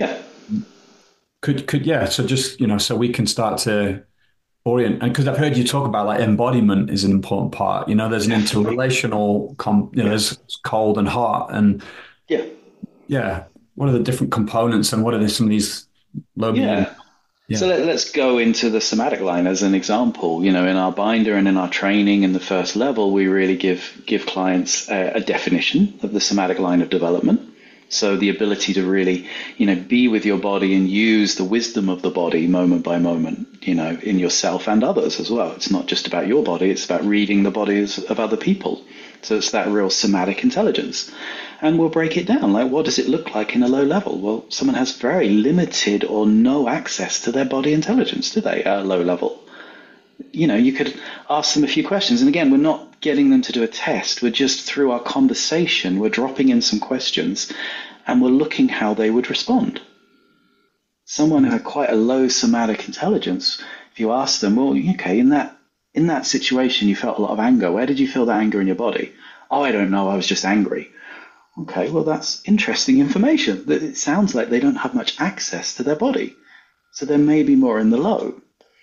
so just, so we can start to orient. And because I've heard you talk about like embodiment is an important part, there's an interrelational, there's cold and hot, and what are the different components and what are some of these low, medium? Yeah. So let's go into the somatic line as an example. In our binder and in our training in the first level, we really give clients a definition of the somatic line of development. So the ability to really, be with your body and use the wisdom of the body moment by moment, in yourself and others as well. It's not just about your body, it's about reading the bodies of other people. So it's that real somatic intelligence. And we'll break it down. Like, what does it look like in a low level? Well, someone has very limited or no access to their body intelligence, do they, at a low level? You could ask them a few questions. And again, we're not getting them to do a test. We're just, through our conversation, we're dropping in some questions and we're looking how they would respond. Someone who had quite a low somatic intelligence, if you ask them, well, okay, in that situation, you felt a lot of anger. Where did you feel that anger in your body? Oh, I don't know. I was just angry. Okay, well, that's interesting information. It sounds like they don't have much access to their body. So there may be more in the low.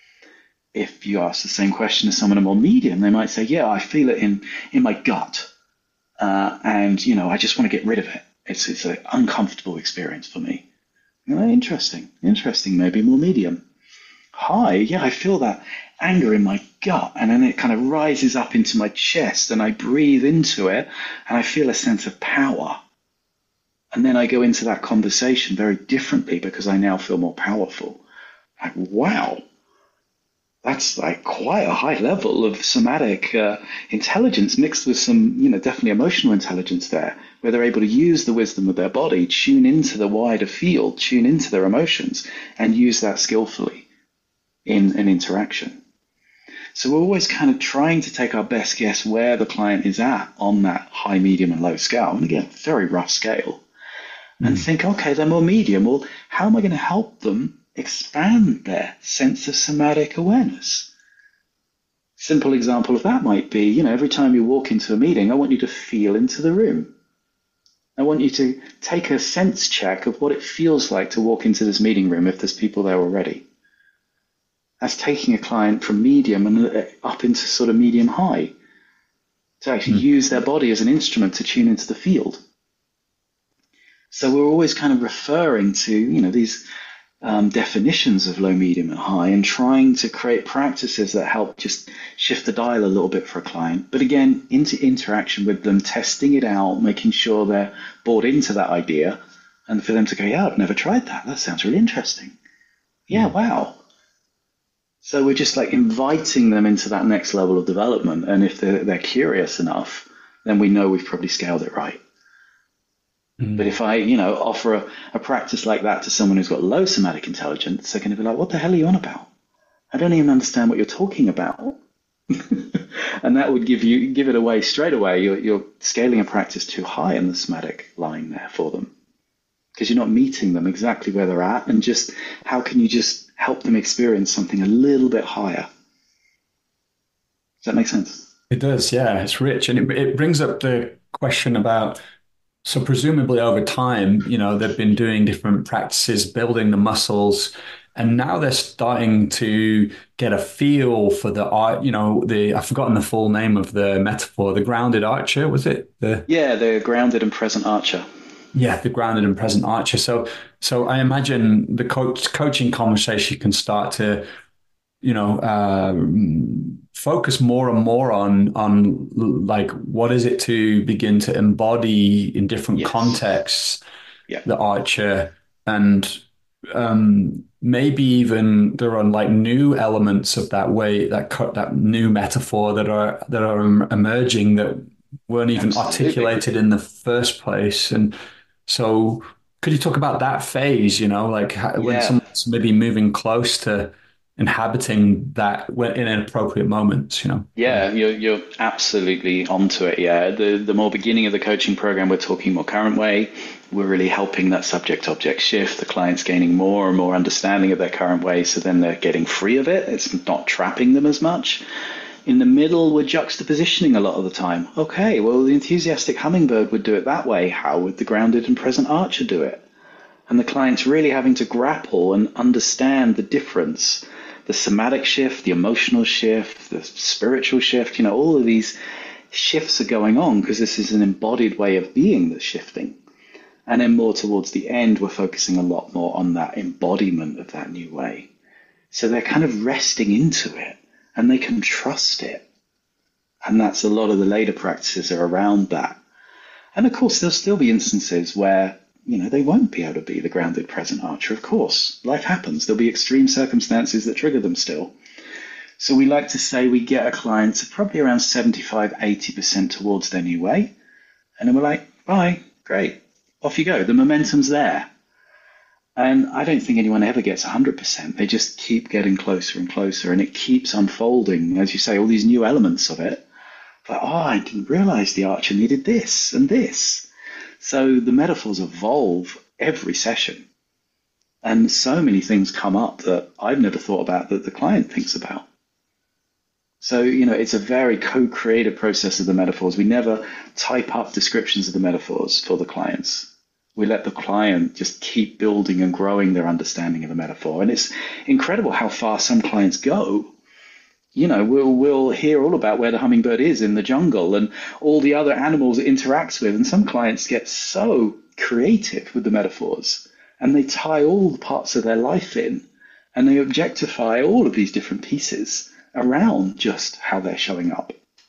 If you ask the same question to someone more medium, they might say, yeah, I feel it in my gut. And, I just want to get rid of it. It's an uncomfortable experience for me. Interesting, maybe more medium. High, yeah, I feel that anger in my gut, and then it kind of rises up into my chest, and I breathe into it, and I feel a sense of power. And then I go into that conversation very differently because I now feel more powerful. Like, wow, that's like quite a high level of somatic intelligence mixed with some, definitely emotional intelligence there, where they're able to use the wisdom of their body, tune into the wider field, tune into their emotions, and use that skillfully in an interaction. So we're always kind of trying to take our best guess where the client is at on that high, medium, and low scale. And again, very rough scale. And think, okay, they're more medium. Well, how am I going to help them expand their sense of somatic awareness? Simple example of that might be, every time you walk into a meeting, I want you to feel into the room. I want you to take a sense check of what it feels like to walk into this meeting room if there's people there already. That's taking a client from medium and up into sort of medium high to actually use their body as an instrument to tune into the field. So we're always kind of referring to, these definitions of low, medium, and high, and trying to create practices that help just shift the dial a little bit for a client. But again, into interaction with them, testing it out, making sure they're bought into that idea, and for them to go, yeah, I've never tried that. That sounds really interesting. Yeah, wow. So we're just like inviting them into that next level of development. And if they're curious enough, then we know we've probably scaled it right. But if I, offer a practice like that to someone who's got low somatic intelligence, they're going to be like, what the hell are you on about? I don't even understand what you're talking about. And that would give it away straight away. You're scaling a practice too high in the somatic line there for them, because you're not meeting them exactly where they're at, and just how can you just help them experience something a little bit higher? Does that make sense? It does, yeah. It's rich, and it brings up the question about, so presumably over time, they've been doing different practices, building the muscles, and now they're starting to get a feel for the art. I've forgotten the full name of the metaphor. The grounded archer, was it? Yeah, the grounded and present archer. Yeah, the grounded and present archer. So I imagine the coaching conversation can start to focus more and more on like, what is it to begin to embody in different contexts, the archer, and maybe even there are like new elements of that way, that new metaphor that are emerging that weren't even articulated in the first place. And so could you talk about that phase, when someone's maybe moving close to inhabiting that in inappropriate moments, Yeah, you're absolutely onto it. Yeah, the more beginning of the coaching program, we're talking more current way. We're really helping that subject-object shift. The client's gaining more and more understanding of their current way, so then they're getting free of it. It's not trapping them as much. In the middle, we're juxtapositioning a lot of the time. Okay, well, the enthusiastic hummingbird would do it that way. How would the grounded and present archer do it? And the client's really having to grapple and understand the difference. The somatic shift, the emotional shift, the spiritual shift, all of these shifts are going on because this is an embodied way of being that's shifting. And then more towards the end, we're focusing a lot more on that embodiment of that new way. So they're kind of resting into it and they can trust it. And that's a lot of the later practices are around that. And of course, there'll still be instances where they won't be able to be the grounded present archer, of course. Life happens. There'll be extreme circumstances that trigger them still. So we like to say we get a client to probably around 75-80% towards their new way. And then we're like, bye, great, off you go. The momentum's there. And I don't think anyone ever gets 100%. They just keep getting closer and closer, and it keeps unfolding, as you say, all these new elements of it. Like, I didn't realize the archer needed this and this. So the metaphors evolve every session. And so many things come up that I've never thought about that the client thinks about. So, it's a very co-creative process of the metaphors. We never type up descriptions of the metaphors for the clients. We let the client just keep building and growing their understanding of the metaphor. And it's incredible how far some clients go. We'll hear all about where the hummingbird is in the jungle and all the other animals it interacts with. And some clients get so creative with the metaphors and they tie all the parts of their life in and they objectify all of these different pieces around just how they're showing up.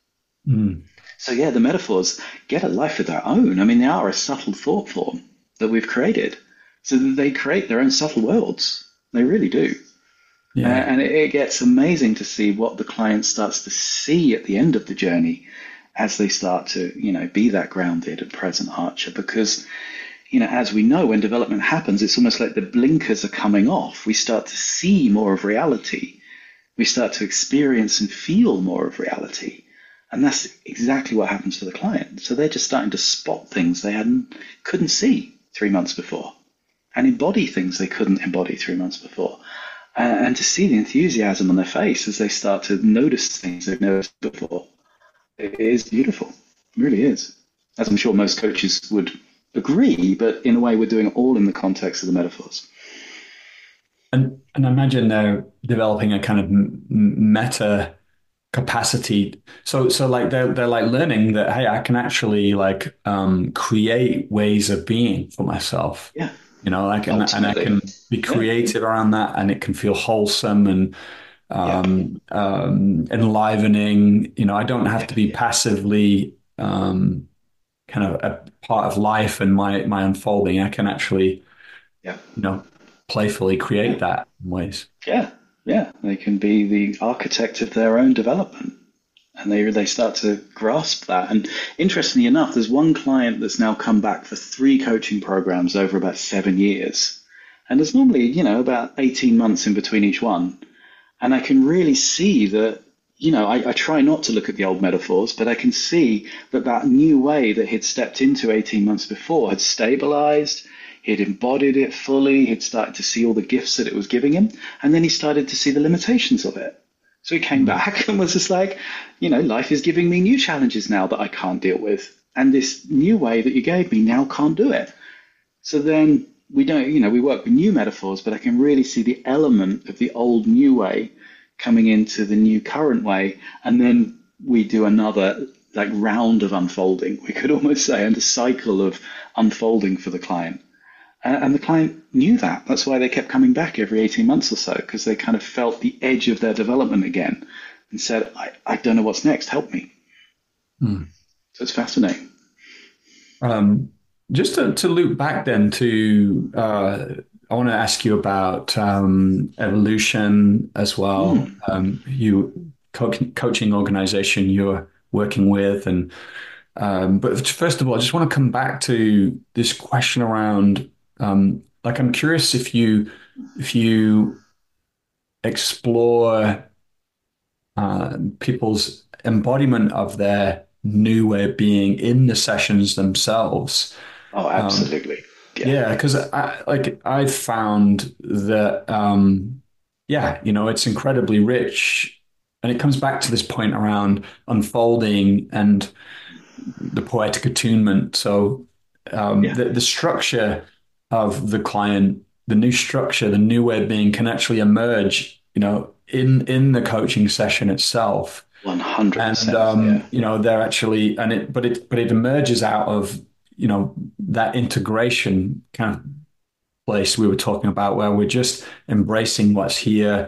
So yeah, the metaphors get a life of their own. I mean, they are a subtle thought form that we've created so that they create their own subtle worlds. They really do. Yeah. And it gets amazing to see what the client starts to see at the end of the journey as they start to, be that grounded and present archer. Because, as we know, when development happens, it's almost like the blinkers are coming off. We start to see more of reality. We start to experience and feel more of reality. And that's exactly what happens for the client. So they're just starting to spot things they couldn't see 3 months before and embody things they couldn't embody 3 months before. And to see the enthusiasm on their face as they start to notice things they've noticed before, it is beautiful. It really is. As I'm sure most coaches would agree, but in a way we're doing it all in the context of the metaphors. And I imagine they're developing a kind of meta capacity. So like they're like learning that, hey, I can actually create ways of being for myself. Yeah. I can be creative around that, and it can feel wholesome and enlivening. I don't have to be passively kind of a part of life and my unfolding. I can actually, playfully create that in ways. Yeah, yeah. They can be the architect of their own development. And they start to grasp that. And interestingly enough, there's one client that's now come back for 3 coaching programs over about 7 years. And there's normally, about 18 months in between each one. And I can really see that I try not to look at the old metaphors, but I can see that that new way that he'd stepped into 18 months before had stabilized. He'd embodied it fully. He'd started to see all the gifts that it was giving him. And then he started to see the limitations of it. So he came Mm. back and was just like, life is giving me new challenges now that I can't deal with. And this new way that you gave me now can't do it. So then we don't, we work with new metaphors, but I can really see the element of the old new way coming into the new current way. And then we do another like round of unfolding, we could almost say, and a cycle of unfolding for the client. And the client knew that. That's why they kept coming back every 18 months or so, because they kind of felt the edge of their development again and said, I don't know what's next, help me. Mm. So it's fascinating. Um, just to loop back then to, I want to ask you about evolution as well. Mm. You coaching organization you're working with, and but first of all, I just want to come back to this question around, like, I'm curious if you explore people's embodiment of their new way of being in the sessions themselves. Oh, Um, absolutely. Yeah. yeah, because I've found that yeah, it's incredibly rich, and it comes back to this point around unfolding and the poetic attunement. So Yeah. the structure of the client, the new structure, the new way of being can actually emerge, in the coaching session itself. And 100%. Yeah. they're actually but it emerges out of that integration kind of place we were talking about, where we're just embracing what's here,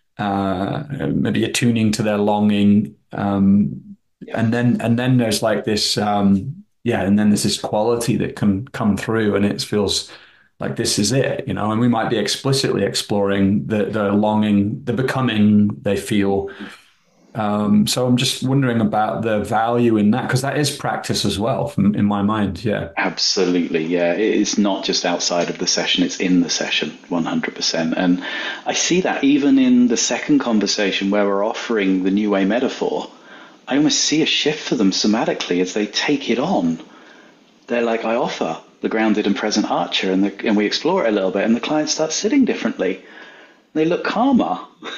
maybe attuning to their longing, Yeah. and then there's like this yeah, and then there's this quality that can come through, and it feels like this is it, and we might be explicitly exploring the longing, the becoming they feel. So I'm just wondering about the value in that, because that is practice as well, in my mind. Yeah. Absolutely. Yeah. It's not just outside of the session, it's in the session, 100%. And I see that even in the second conversation where we're offering the New Way metaphor, I almost see a shift for them somatically as they take it on. They're like, I offer the grounded and present archer, and we explore it a little bit, and the client starts sitting differently. They look calmer.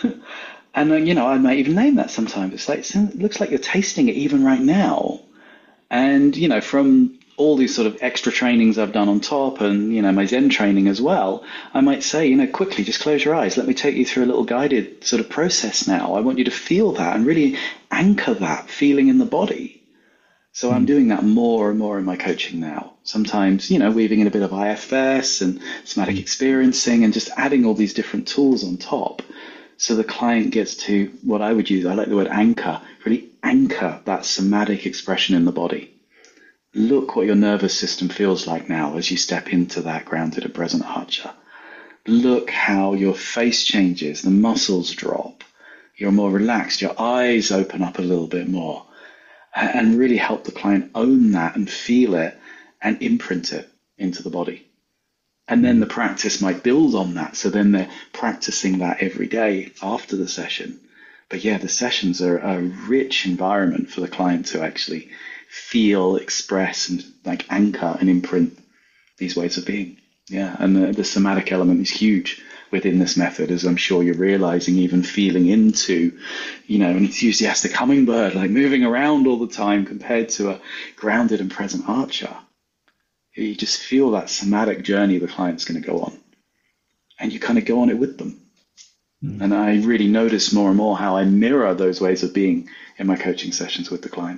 And I might even name that sometimes. It's like, it looks like you're tasting it even right now. And, from all these sort of extra trainings I've done on top and, my Zen training as well, I might say, quickly, just close your eyes. Let me take you through a little guided sort of process now. I want you to feel that and really anchor that feeling in the body. So I'm Mm. doing that more and more in my coaching now. Sometimes, weaving in a bit of IFS and somatic experiencing and just adding all these different tools on top. So the client gets to what I would use, I like the word anchor, really anchor that somatic expression in the body. Look what your nervous system feels like now as you step into that grounded and present archer. Look how your face changes, the muscles drop, you're more relaxed, your eyes open up a little bit more, and really help the client own that and feel it and imprint it into the body. And then the practice might build on that. So then they're practicing that every day after the session. But yeah, the sessions are a rich environment for the client to actually feel, express, and like anchor and imprint these ways of being. Yeah, and the somatic element is huge within this method, as I'm sure you're realizing, even feeling into, an enthusiastic hummingbird, like moving around all the time compared to a grounded and present archer. You just feel that somatic journey the client's going to go on, and you kind of go on it with them. Mm. And I really notice more and more how I mirror those ways of being in my coaching sessions with the client.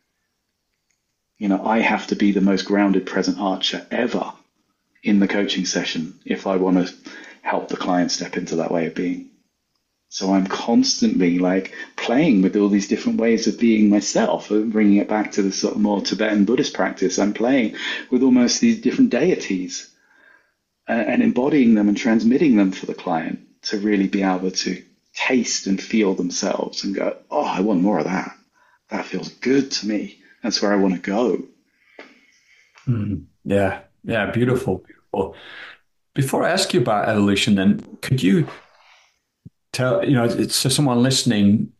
I have to be the most grounded present archer ever in the coaching session if I want to help the client step into that way of being. So I'm constantly like playing with all these different ways of being myself, bringing it back to the sort of more Tibetan Buddhist practice. I'm playing with almost these different deities and embodying them and transmitting them for the client to really be able to taste and feel themselves and go, oh, I want more of that. That feels good to me. That's where I want to go. Mm. Yeah. Yeah. Beautiful. Beautiful. Before I ask you about evolution, then could you tell, it's to someone listening,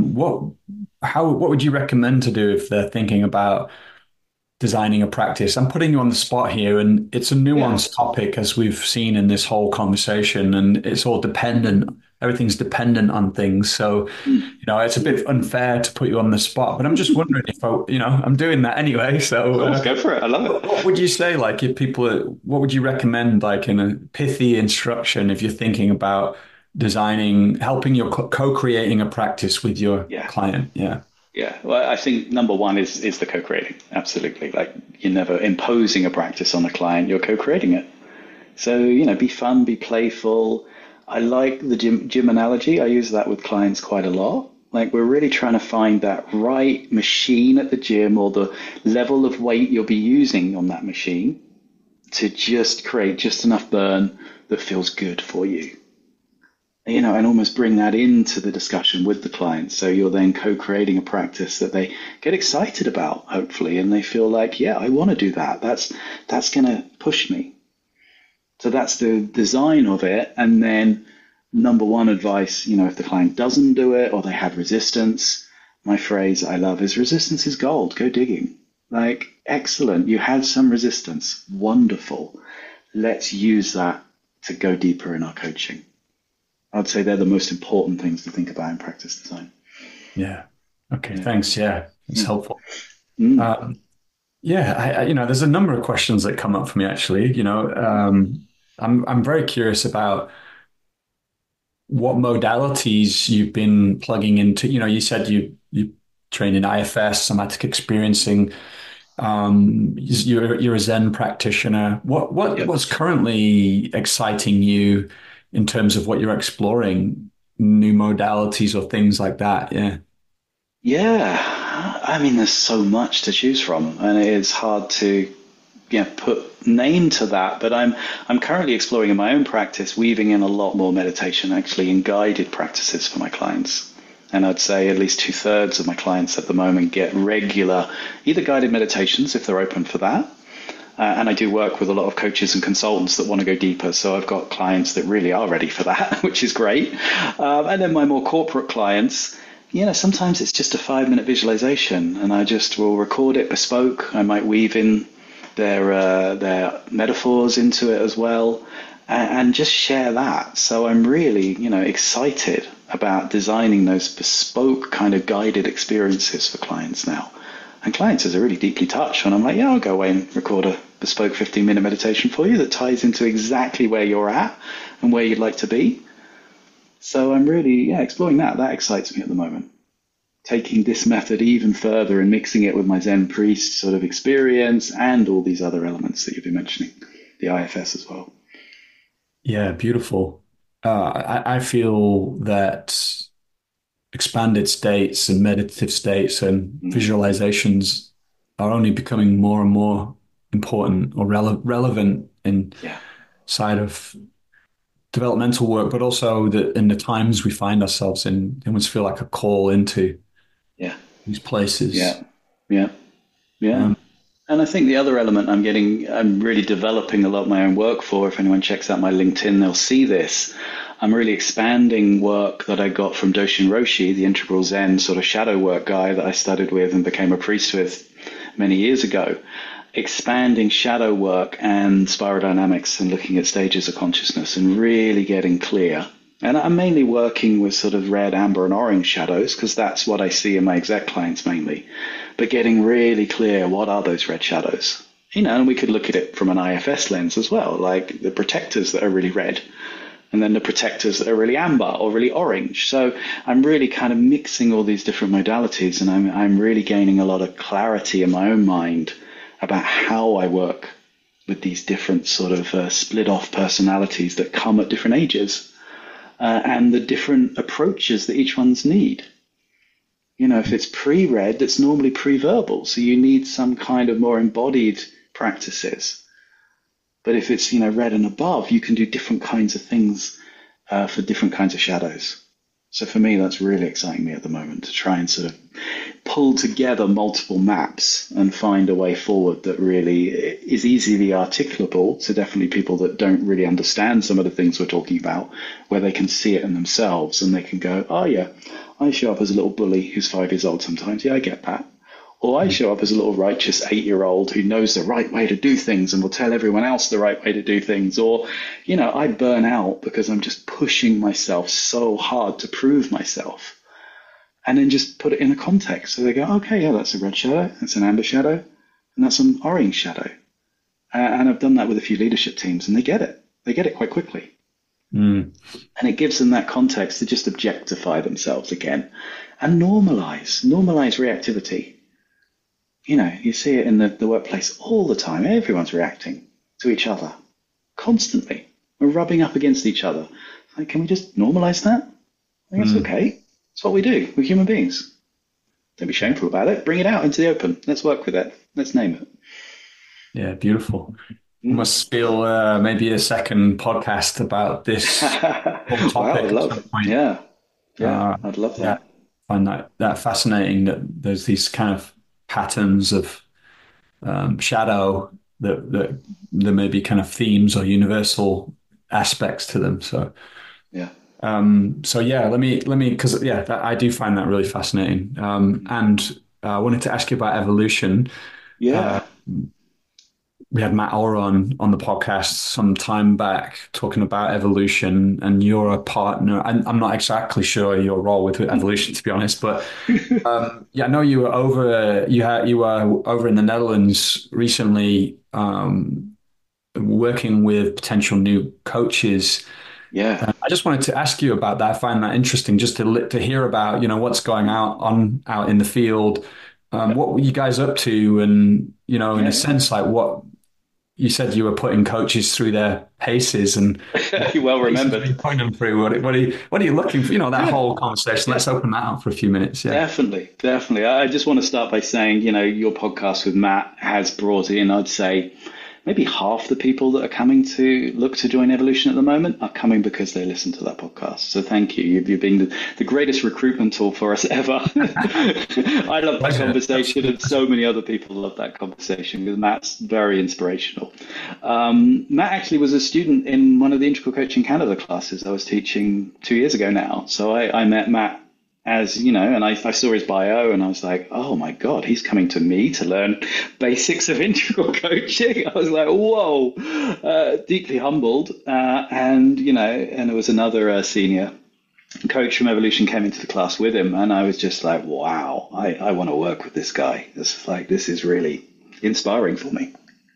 what would you recommend to do if they're thinking about designing a practice? I'm putting you on the spot here, and it's a Yeah. nuanced topic, as we've seen in this whole conversation, and it's all dependent. Everything's dependent on things. So, Mm. it's a bit unfair to put you on the spot, but I'm just wondering if I'm doing that anyway. Of So, course, go for it. I love it. what would you say, like, if people, what would you recommend, like, in a pithy instruction, if you're thinking about designing, helping your co-creating a practice with your Yeah. client? Yeah. Yeah, well, I think number one is the co-creating. Absolutely. Like you're never imposing a practice on a client, you're co-creating it. So, be fun, be playful. I like the gym analogy. I use that with clients quite a lot. Like we're really trying to find that right machine at the gym or the level of weight you'll be using on that machine to just create just enough burn that feels good for you. And almost bring that into the discussion with the client. So you're then co-creating a practice that they get excited about, hopefully, and they feel like, yeah, I want to do that. That's going to push me. So that's the design of it. And then number one advice, if the client doesn't do it or they have resistance, my phrase I love is resistance is gold. Go digging. Like, excellent. You had some resistance. Wonderful. Let's use that to go deeper in our coaching. I'd say they're the most important things to think about in practice design. Yeah. Okay. Thanks. Yeah. It's helpful. Mm. Yeah. There's a number of questions that come up for me actually. I'm very curious about what modalities you've been plugging into. You said you train in IFS, somatic experiencing. You're a Zen practitioner. Yep. What's currently exciting you in terms of what you're exploring, new modalities or things like that? Yeah. Yeah. I mean, there's so much to choose from, and it is hard to put name to that. But I'm currently exploring in my own practice, weaving in a lot more meditation, actually, in guided practices for my clients. And I'd say at least 2/3 of my clients at the moment get regular, either guided meditations if they're open for that. And I do work with a lot of coaches and consultants that want to go deeper. So I've got clients that really are ready for that, which is great. And then my more corporate clients, sometimes it's just a 5-minute visualization and I just will record it bespoke. I might weave in their metaphors into it as well and just share that. So I'm really, excited about designing those bespoke kind of guided experiences for clients now. And clients are really deeply touched when I'm like, yeah, I'll go away and record a bespoke 15-minute meditation for you that ties into exactly where you're at and where you'd like to be. So I'm really, exploring that. That excites me at the moment. Taking this method even further and mixing it with my Zen priest sort of experience and all these other elements that you've been mentioning, the IFS as well. Yeah, beautiful. I feel that expanded states and meditative states and visualizations are only becoming more and more important or relevant Yeah. inside of developmental work, but also in the times we find ourselves in. They almost feel like a call into Yeah. these places. Yeah. Yeah. Yeah. Um, And I think the other element I'm really developing a lot of my own work for. If anyone checks out my LinkedIn, they'll see this. I'm really expanding work that I got from Doshin Roshi, the integral Zen sort of shadow work guy that I studied with and became a priest with many years ago. Expanding shadow work and spiral dynamics and looking at stages of consciousness and really getting clear. And I'm mainly working with sort of red, amber, and orange shadows because that's what I see in my exec clients mainly. But getting really clear, what are those red shadows? And we could look at it from an IFS lens as well, like the protectors that are really red and then the protectors that are really amber or really orange. So I'm really kind of mixing all these different modalities and I'm really gaining a lot of clarity in my own mind about how I work with these different sort of split off personalities that come at different ages. And the different approaches that each one's need. If it's pre-read, that's normally pre-verbal, so you need some kind of more embodied practices. But if it's, read and above, you can do different kinds of things for different kinds of shadows. So for me, that's really exciting me at the moment, to try and sort of pull together multiple maps and find a way forward that really is easily articulable to definitely people that don't really understand some of the things we're talking about, where they can see it in themselves and they can go, oh yeah, I show up as a little bully who's 5 years old sometimes. Yeah, I get that. Or I show up as a little righteous 8-year-old who knows the right way to do things and will tell everyone else the right way to do things. Or, I burn out because I'm just pushing myself so hard to prove myself. And then just put it in a context. So they go, okay, yeah, that's a red shadow, that's an amber shadow, and that's an orange shadow. And I've done that with a few leadership teams, and they get it. They get it quite quickly. And it gives them that context to just objectify themselves again and normalize reactivity. You see it in the workplace all the time. Everyone's reacting to each other constantly. We're rubbing up against each other. Like, can we just normalize that? I think it's okay. It's what we do. We're human beings. Don't be shameful about it. Bring it out into the open. Let's work with it. Let's name it. Yeah, beautiful. Must feel maybe a second podcast about this whole topic. Wow, I'd love it. Yeah, I'd love that. I find that fascinating, that there's these kind of patterns of shadow that there may be kind of themes or universal aspects to them. So yeah. Let me because I do find that really fascinating. And I wanted to ask you about evolution. Yeah. We had Matt Orr on the podcast some time back talking about evolution, and you're a partner. I'm not exactly sure your role with evolution, to be honest, but I know you were over. You were over in the Netherlands recently, working with potential new coaches. Yeah. I just wanted to ask you about that. I find that interesting, just to hear about what's going out in the field, what were you guys up to, and in a sense, like what. You said you were putting coaches through their paces, and you well remembered. You putting them through. What are you looking for? That whole conversation. Let's open that up for a few minutes. Yeah, definitely. I just want to start by saying, your podcast with Matt has brought in, I'd say, maybe half the people that are coming to look to join Evolution at the moment are coming because they listen to that podcast. So thank you. You've been the greatest recruitment tool for us ever. I love that conversation, and so many other people love that conversation because Matt's very inspirational. Matt actually was a student in one of the Integral Coaching Canada classes I was teaching 2 years ago now. So I met Matt as and I saw his bio and I was like, oh my God, he's coming to me to learn basics of integral coaching. I was like, whoa, deeply humbled. And there was another senior coach from Evolution came into the class with him. And I was just like, wow, I want to work with this guy. This is really inspiring for me.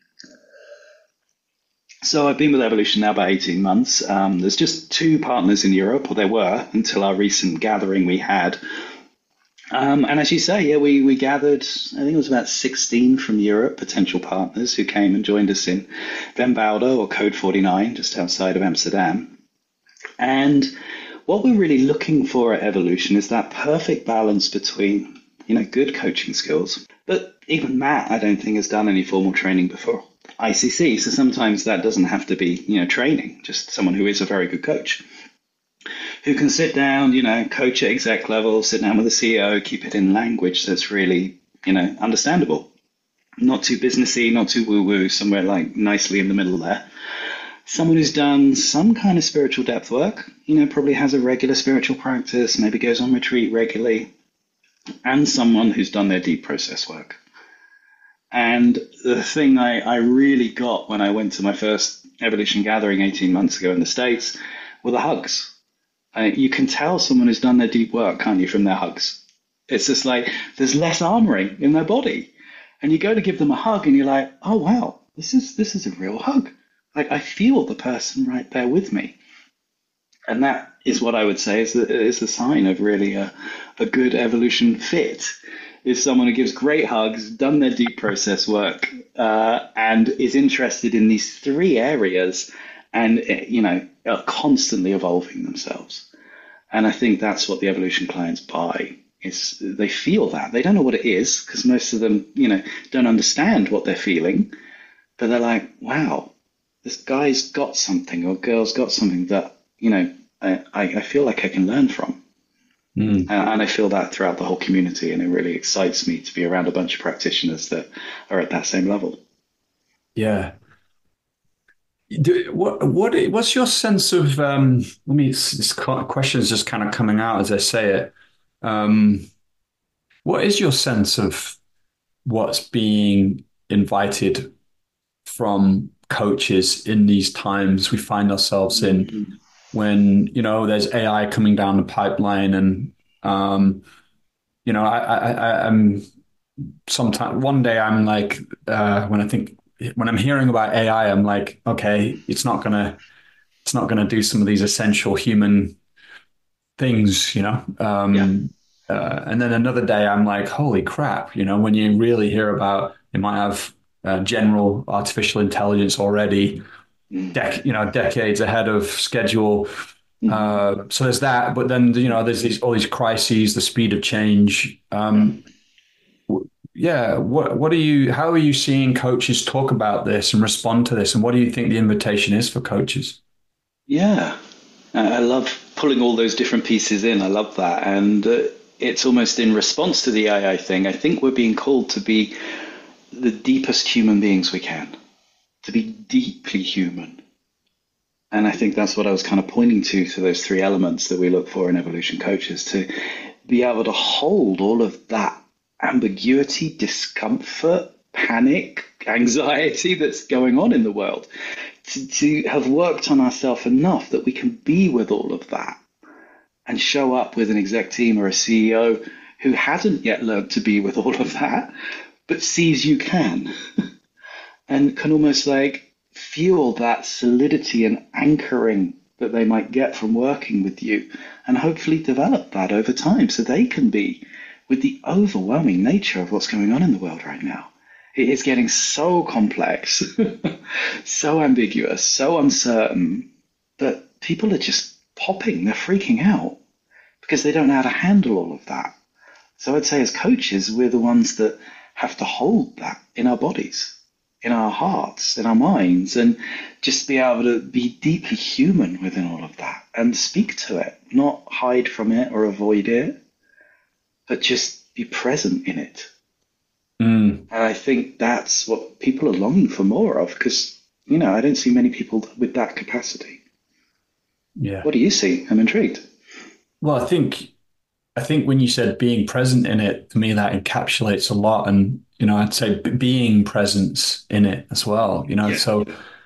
So I've been with Evolution now about 18 months. There's just 2 partners in Europe, or there were until our recent gathering we had. And as you say, we gathered, I think it was about 16 from Europe, potential partners who came and joined us in Den Bouden, or Code 49, just outside of Amsterdam. And what we're really looking for at Evolution is that perfect balance between, good coaching skills. But even Matt, I don't think, has done any formal training before ICC. So sometimes that doesn't have to be, training, just someone who is a very good coach who can sit down, coach at exec level, sit down with the CEO, keep it in language that's really, understandable. Not too businessy, not too woo-woo, somewhere like nicely in the middle there. Someone who's done some kind of spiritual depth work, probably has a regular spiritual practice, maybe goes on retreat regularly, and someone who's done their deep process work. And the thing I really got when I went to my first Evolution gathering 18 months ago in the States were the hugs. You can tell someone who's done their deep work, can't you, from their hugs? It's just like there's less armoring in their body. And you go to give them a hug and you're like, oh, wow, this is a real hug. Like I feel the person right there with me. And that is what I would say is the sign of really a good Evolution fit. Is someone who gives great hugs, done their deep process work, and is interested in these 3 areas and, are constantly evolving themselves. And I think that's what the Evolution clients buy, is they feel that. They don't know what it is because most of them, don't understand what they're feeling, but they're like, wow, this guy's got something or girl's got something that, I feel like I can learn from. Mm. And I feel that throughout the whole community, and it really excites me to be around a bunch of practitioners that are at that same level. Yeah. What's your sense of let me this question is just kind of coming out as I say it. Um, what is your sense of what's being invited from coaches in these times we find ourselves in Mm. when, there's AI coming down the pipeline and um, I'm sometimes one day I'm like when I'm hearing about AI, I'm like, okay, it's not gonna do some of these essential human things, Yeah. and then another day I'm like, holy crap, when you really hear about it might have general artificial intelligence already, Mm. decades ahead of schedule. Mm. So there's that, but then there's these all these crises, the speed of change. Yeah. Yeah, what are you? How are you seeing coaches talk about this and respond to this? And what do you think the invitation is for coaches? Yeah. I love pulling all those different pieces in. I love that. And it's almost in response to the AI thing. I think we're being called to be the deepest human beings we can, to be deeply human. And I think that's what I was kind of pointing to those three elements that we look for in evolution coaches, to be able to hold all of that ambiguity, discomfort, panic, anxiety that's going on in the world, to have worked on ourselves enough that we can be with all of that and show up with an exec team or a CEO who hasn't yet learned to be with all of that, but sees you can and can almost like fuel that solidity and anchoring that they might get from working with you and hopefully develop that over time so they can be with the overwhelming nature of what's going on in the world right now. It is getting so complex, so ambiguous, so uncertain that people are just popping, they're freaking out because they don't know how to handle all of that. So I'd say as coaches, we're the ones that have to hold that in our bodies, in our hearts, in our minds, and just be able to be deeply human within all of that and speak to it, not hide from it or avoid it, but just be present in it. Mm, And I think that's what people are longing for more of because, I don't see many people with that capacity. yeah. What do you see? I'm intrigued. Well, I think when you said being present in it, to me that encapsulates a lot, and I'd say being presence in it as well. Yeah. So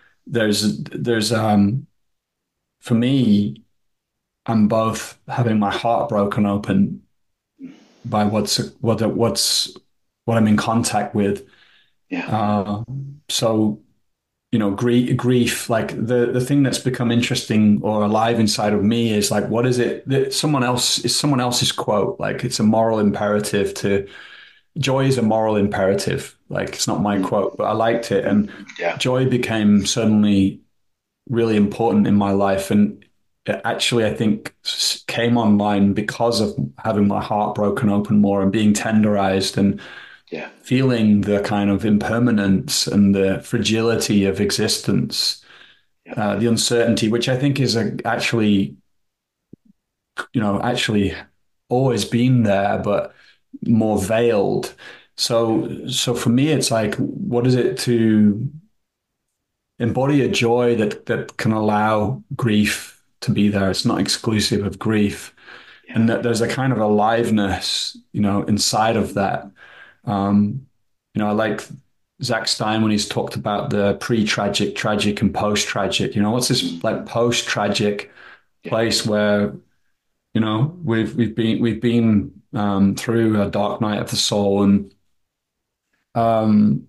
there's for me, I'm both having my heart broken open by what I'm in contact with. Yeah. Uh, so grief, like the thing that's become interesting or alive inside of me is like, what is it that someone else's quote? Like it's a moral imperative to joy is a moral imperative. Like it's not my Mm. quote, but I liked it. And Mm. Yeah. joy became suddenly really important in my life. And it actually, I think came online because of having my heart broken open more and being tenderized and Yeah. feeling the kind of impermanence and the fragility of existence, Yeah. the uncertainty, which I think is actually always been there, but more veiled. So for me, it's like, what is it to embody a joy that can allow grief to be there? It's not exclusive of grief, Yeah. and that there's a kind of aliveness, inside of that. Um, I like Zach Stein when he's talked about the pre-tragic, tragic, and post-tragic. What's this Mm. like post-tragic Yeah. place where we've been through a dark night of the soul, and um,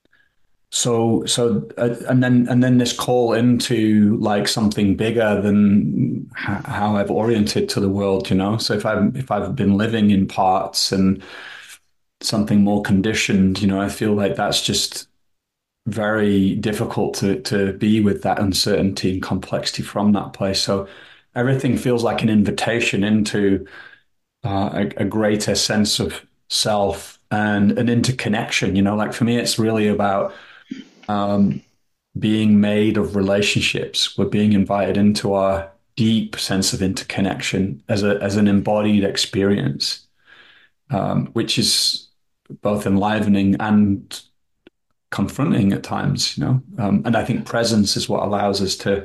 and then this call into like something bigger than how I've oriented to the world. So if I've been living in parts and something more conditioned, I feel like that's just very difficult to be with that uncertainty and complexity from that place. So everything feels like an invitation into a greater sense of self and an interconnection. Like for me, it's really about being made of relationships. We're being invited into our deep sense of interconnection as an embodied experience, which is both enlivening and confronting at times, and I think presence is what allows us to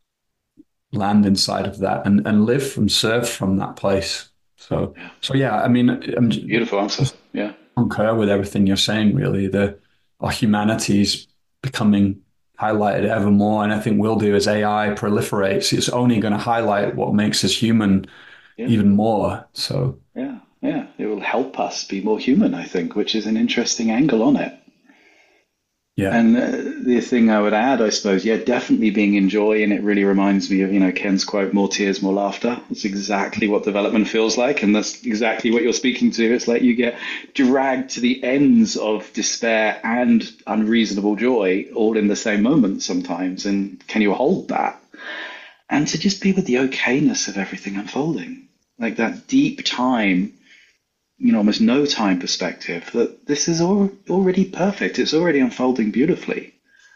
land inside of that and live and serve from that place. So yeah, I mean, Beautiful answer. Yeah. Concur with everything you're saying, really. Our humanity's becoming highlighted ever more, and I think will do as AI proliferates. It's only going to highlight what makes us human even more. So yeah, it will help us be more human, I think, which is an interesting angle on it. Yeah. And the thing I would add, I suppose, definitely being in joy. And it really reminds me of, Ken's quote, more tears, more laughter. It's exactly what development feels like. And that's exactly what you're speaking to. It's like you get dragged to the ends of despair and unreasonable joy all in the same moment sometimes. And can you hold that? And to just be with the okayness of everything unfolding, like that deep time, almost no time perspective, that this is already perfect. It's already unfolding beautifully.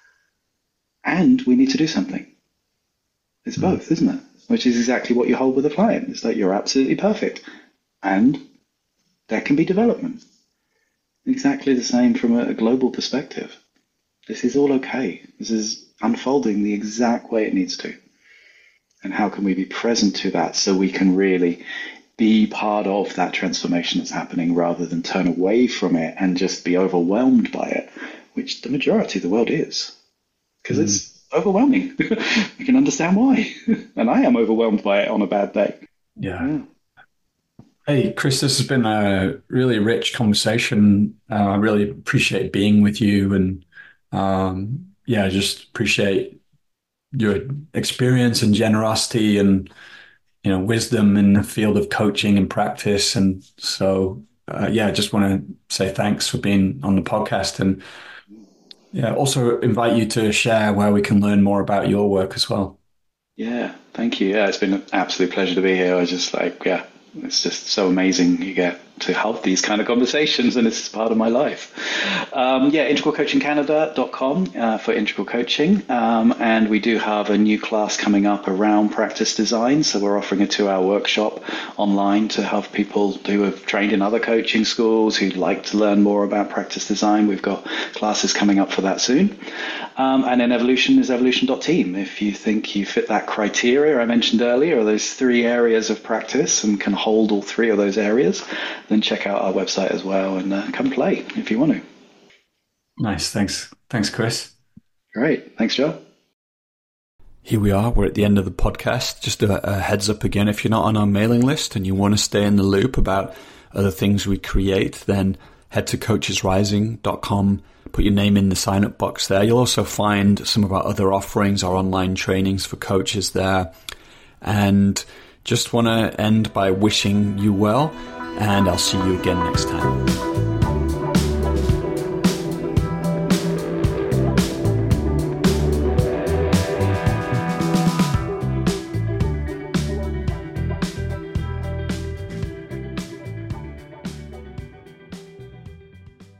And we need to do something. It's both, isn't it? Which is exactly what you hold with a client. It's like you're absolutely perfect. And there can be development. Exactly the same from a global perspective. This is all okay. This is unfolding the exact way it needs to. And how can we be present to that so we can really be part of that transformation that's happening rather than turn away from it and just be overwhelmed by it, which the majority of the world is, because it's overwhelming. You can understand why. And I am overwhelmed by it on a bad day. Yeah. Hey, Chris, this has been a really rich conversation. I really appreciate being with you, and I just appreciate your experience and generosity and wisdom in the field of coaching and practice. And so, I just want to say thanks for being on the podcast, and also invite you to share where we can learn more about your work as well. Yeah, thank you. Yeah, it's been an absolute pleasure to be here. I just it's just so amazing you get to have these kind of conversations, and it's part of my life. integralcoachingcanada.com for integral coaching. And we do have a new class coming up around practice design. So we're offering a 2-hour workshop online to have people who have trained in other coaching schools who'd like to learn more about practice design. We've got classes coming up for that soon. And then Evolution is evolution.team. If you think you fit that criteria I mentioned earlier, those 3 areas of practice and can hold all 3 of those areas, then check out our website as well and come play if you want to. Nice. Thanks, Chris. Great. Thanks, Joe. Here we are. We're at the end of the podcast. Just a heads up again, if you're not on our mailing list and you want to stay in the loop about other things we create, then head to coachesrising.com. Put your name in the sign-up box there. You'll also find some of our other offerings, our online trainings for coaches there. And just want to end by wishing you well, and I'll see you again next time.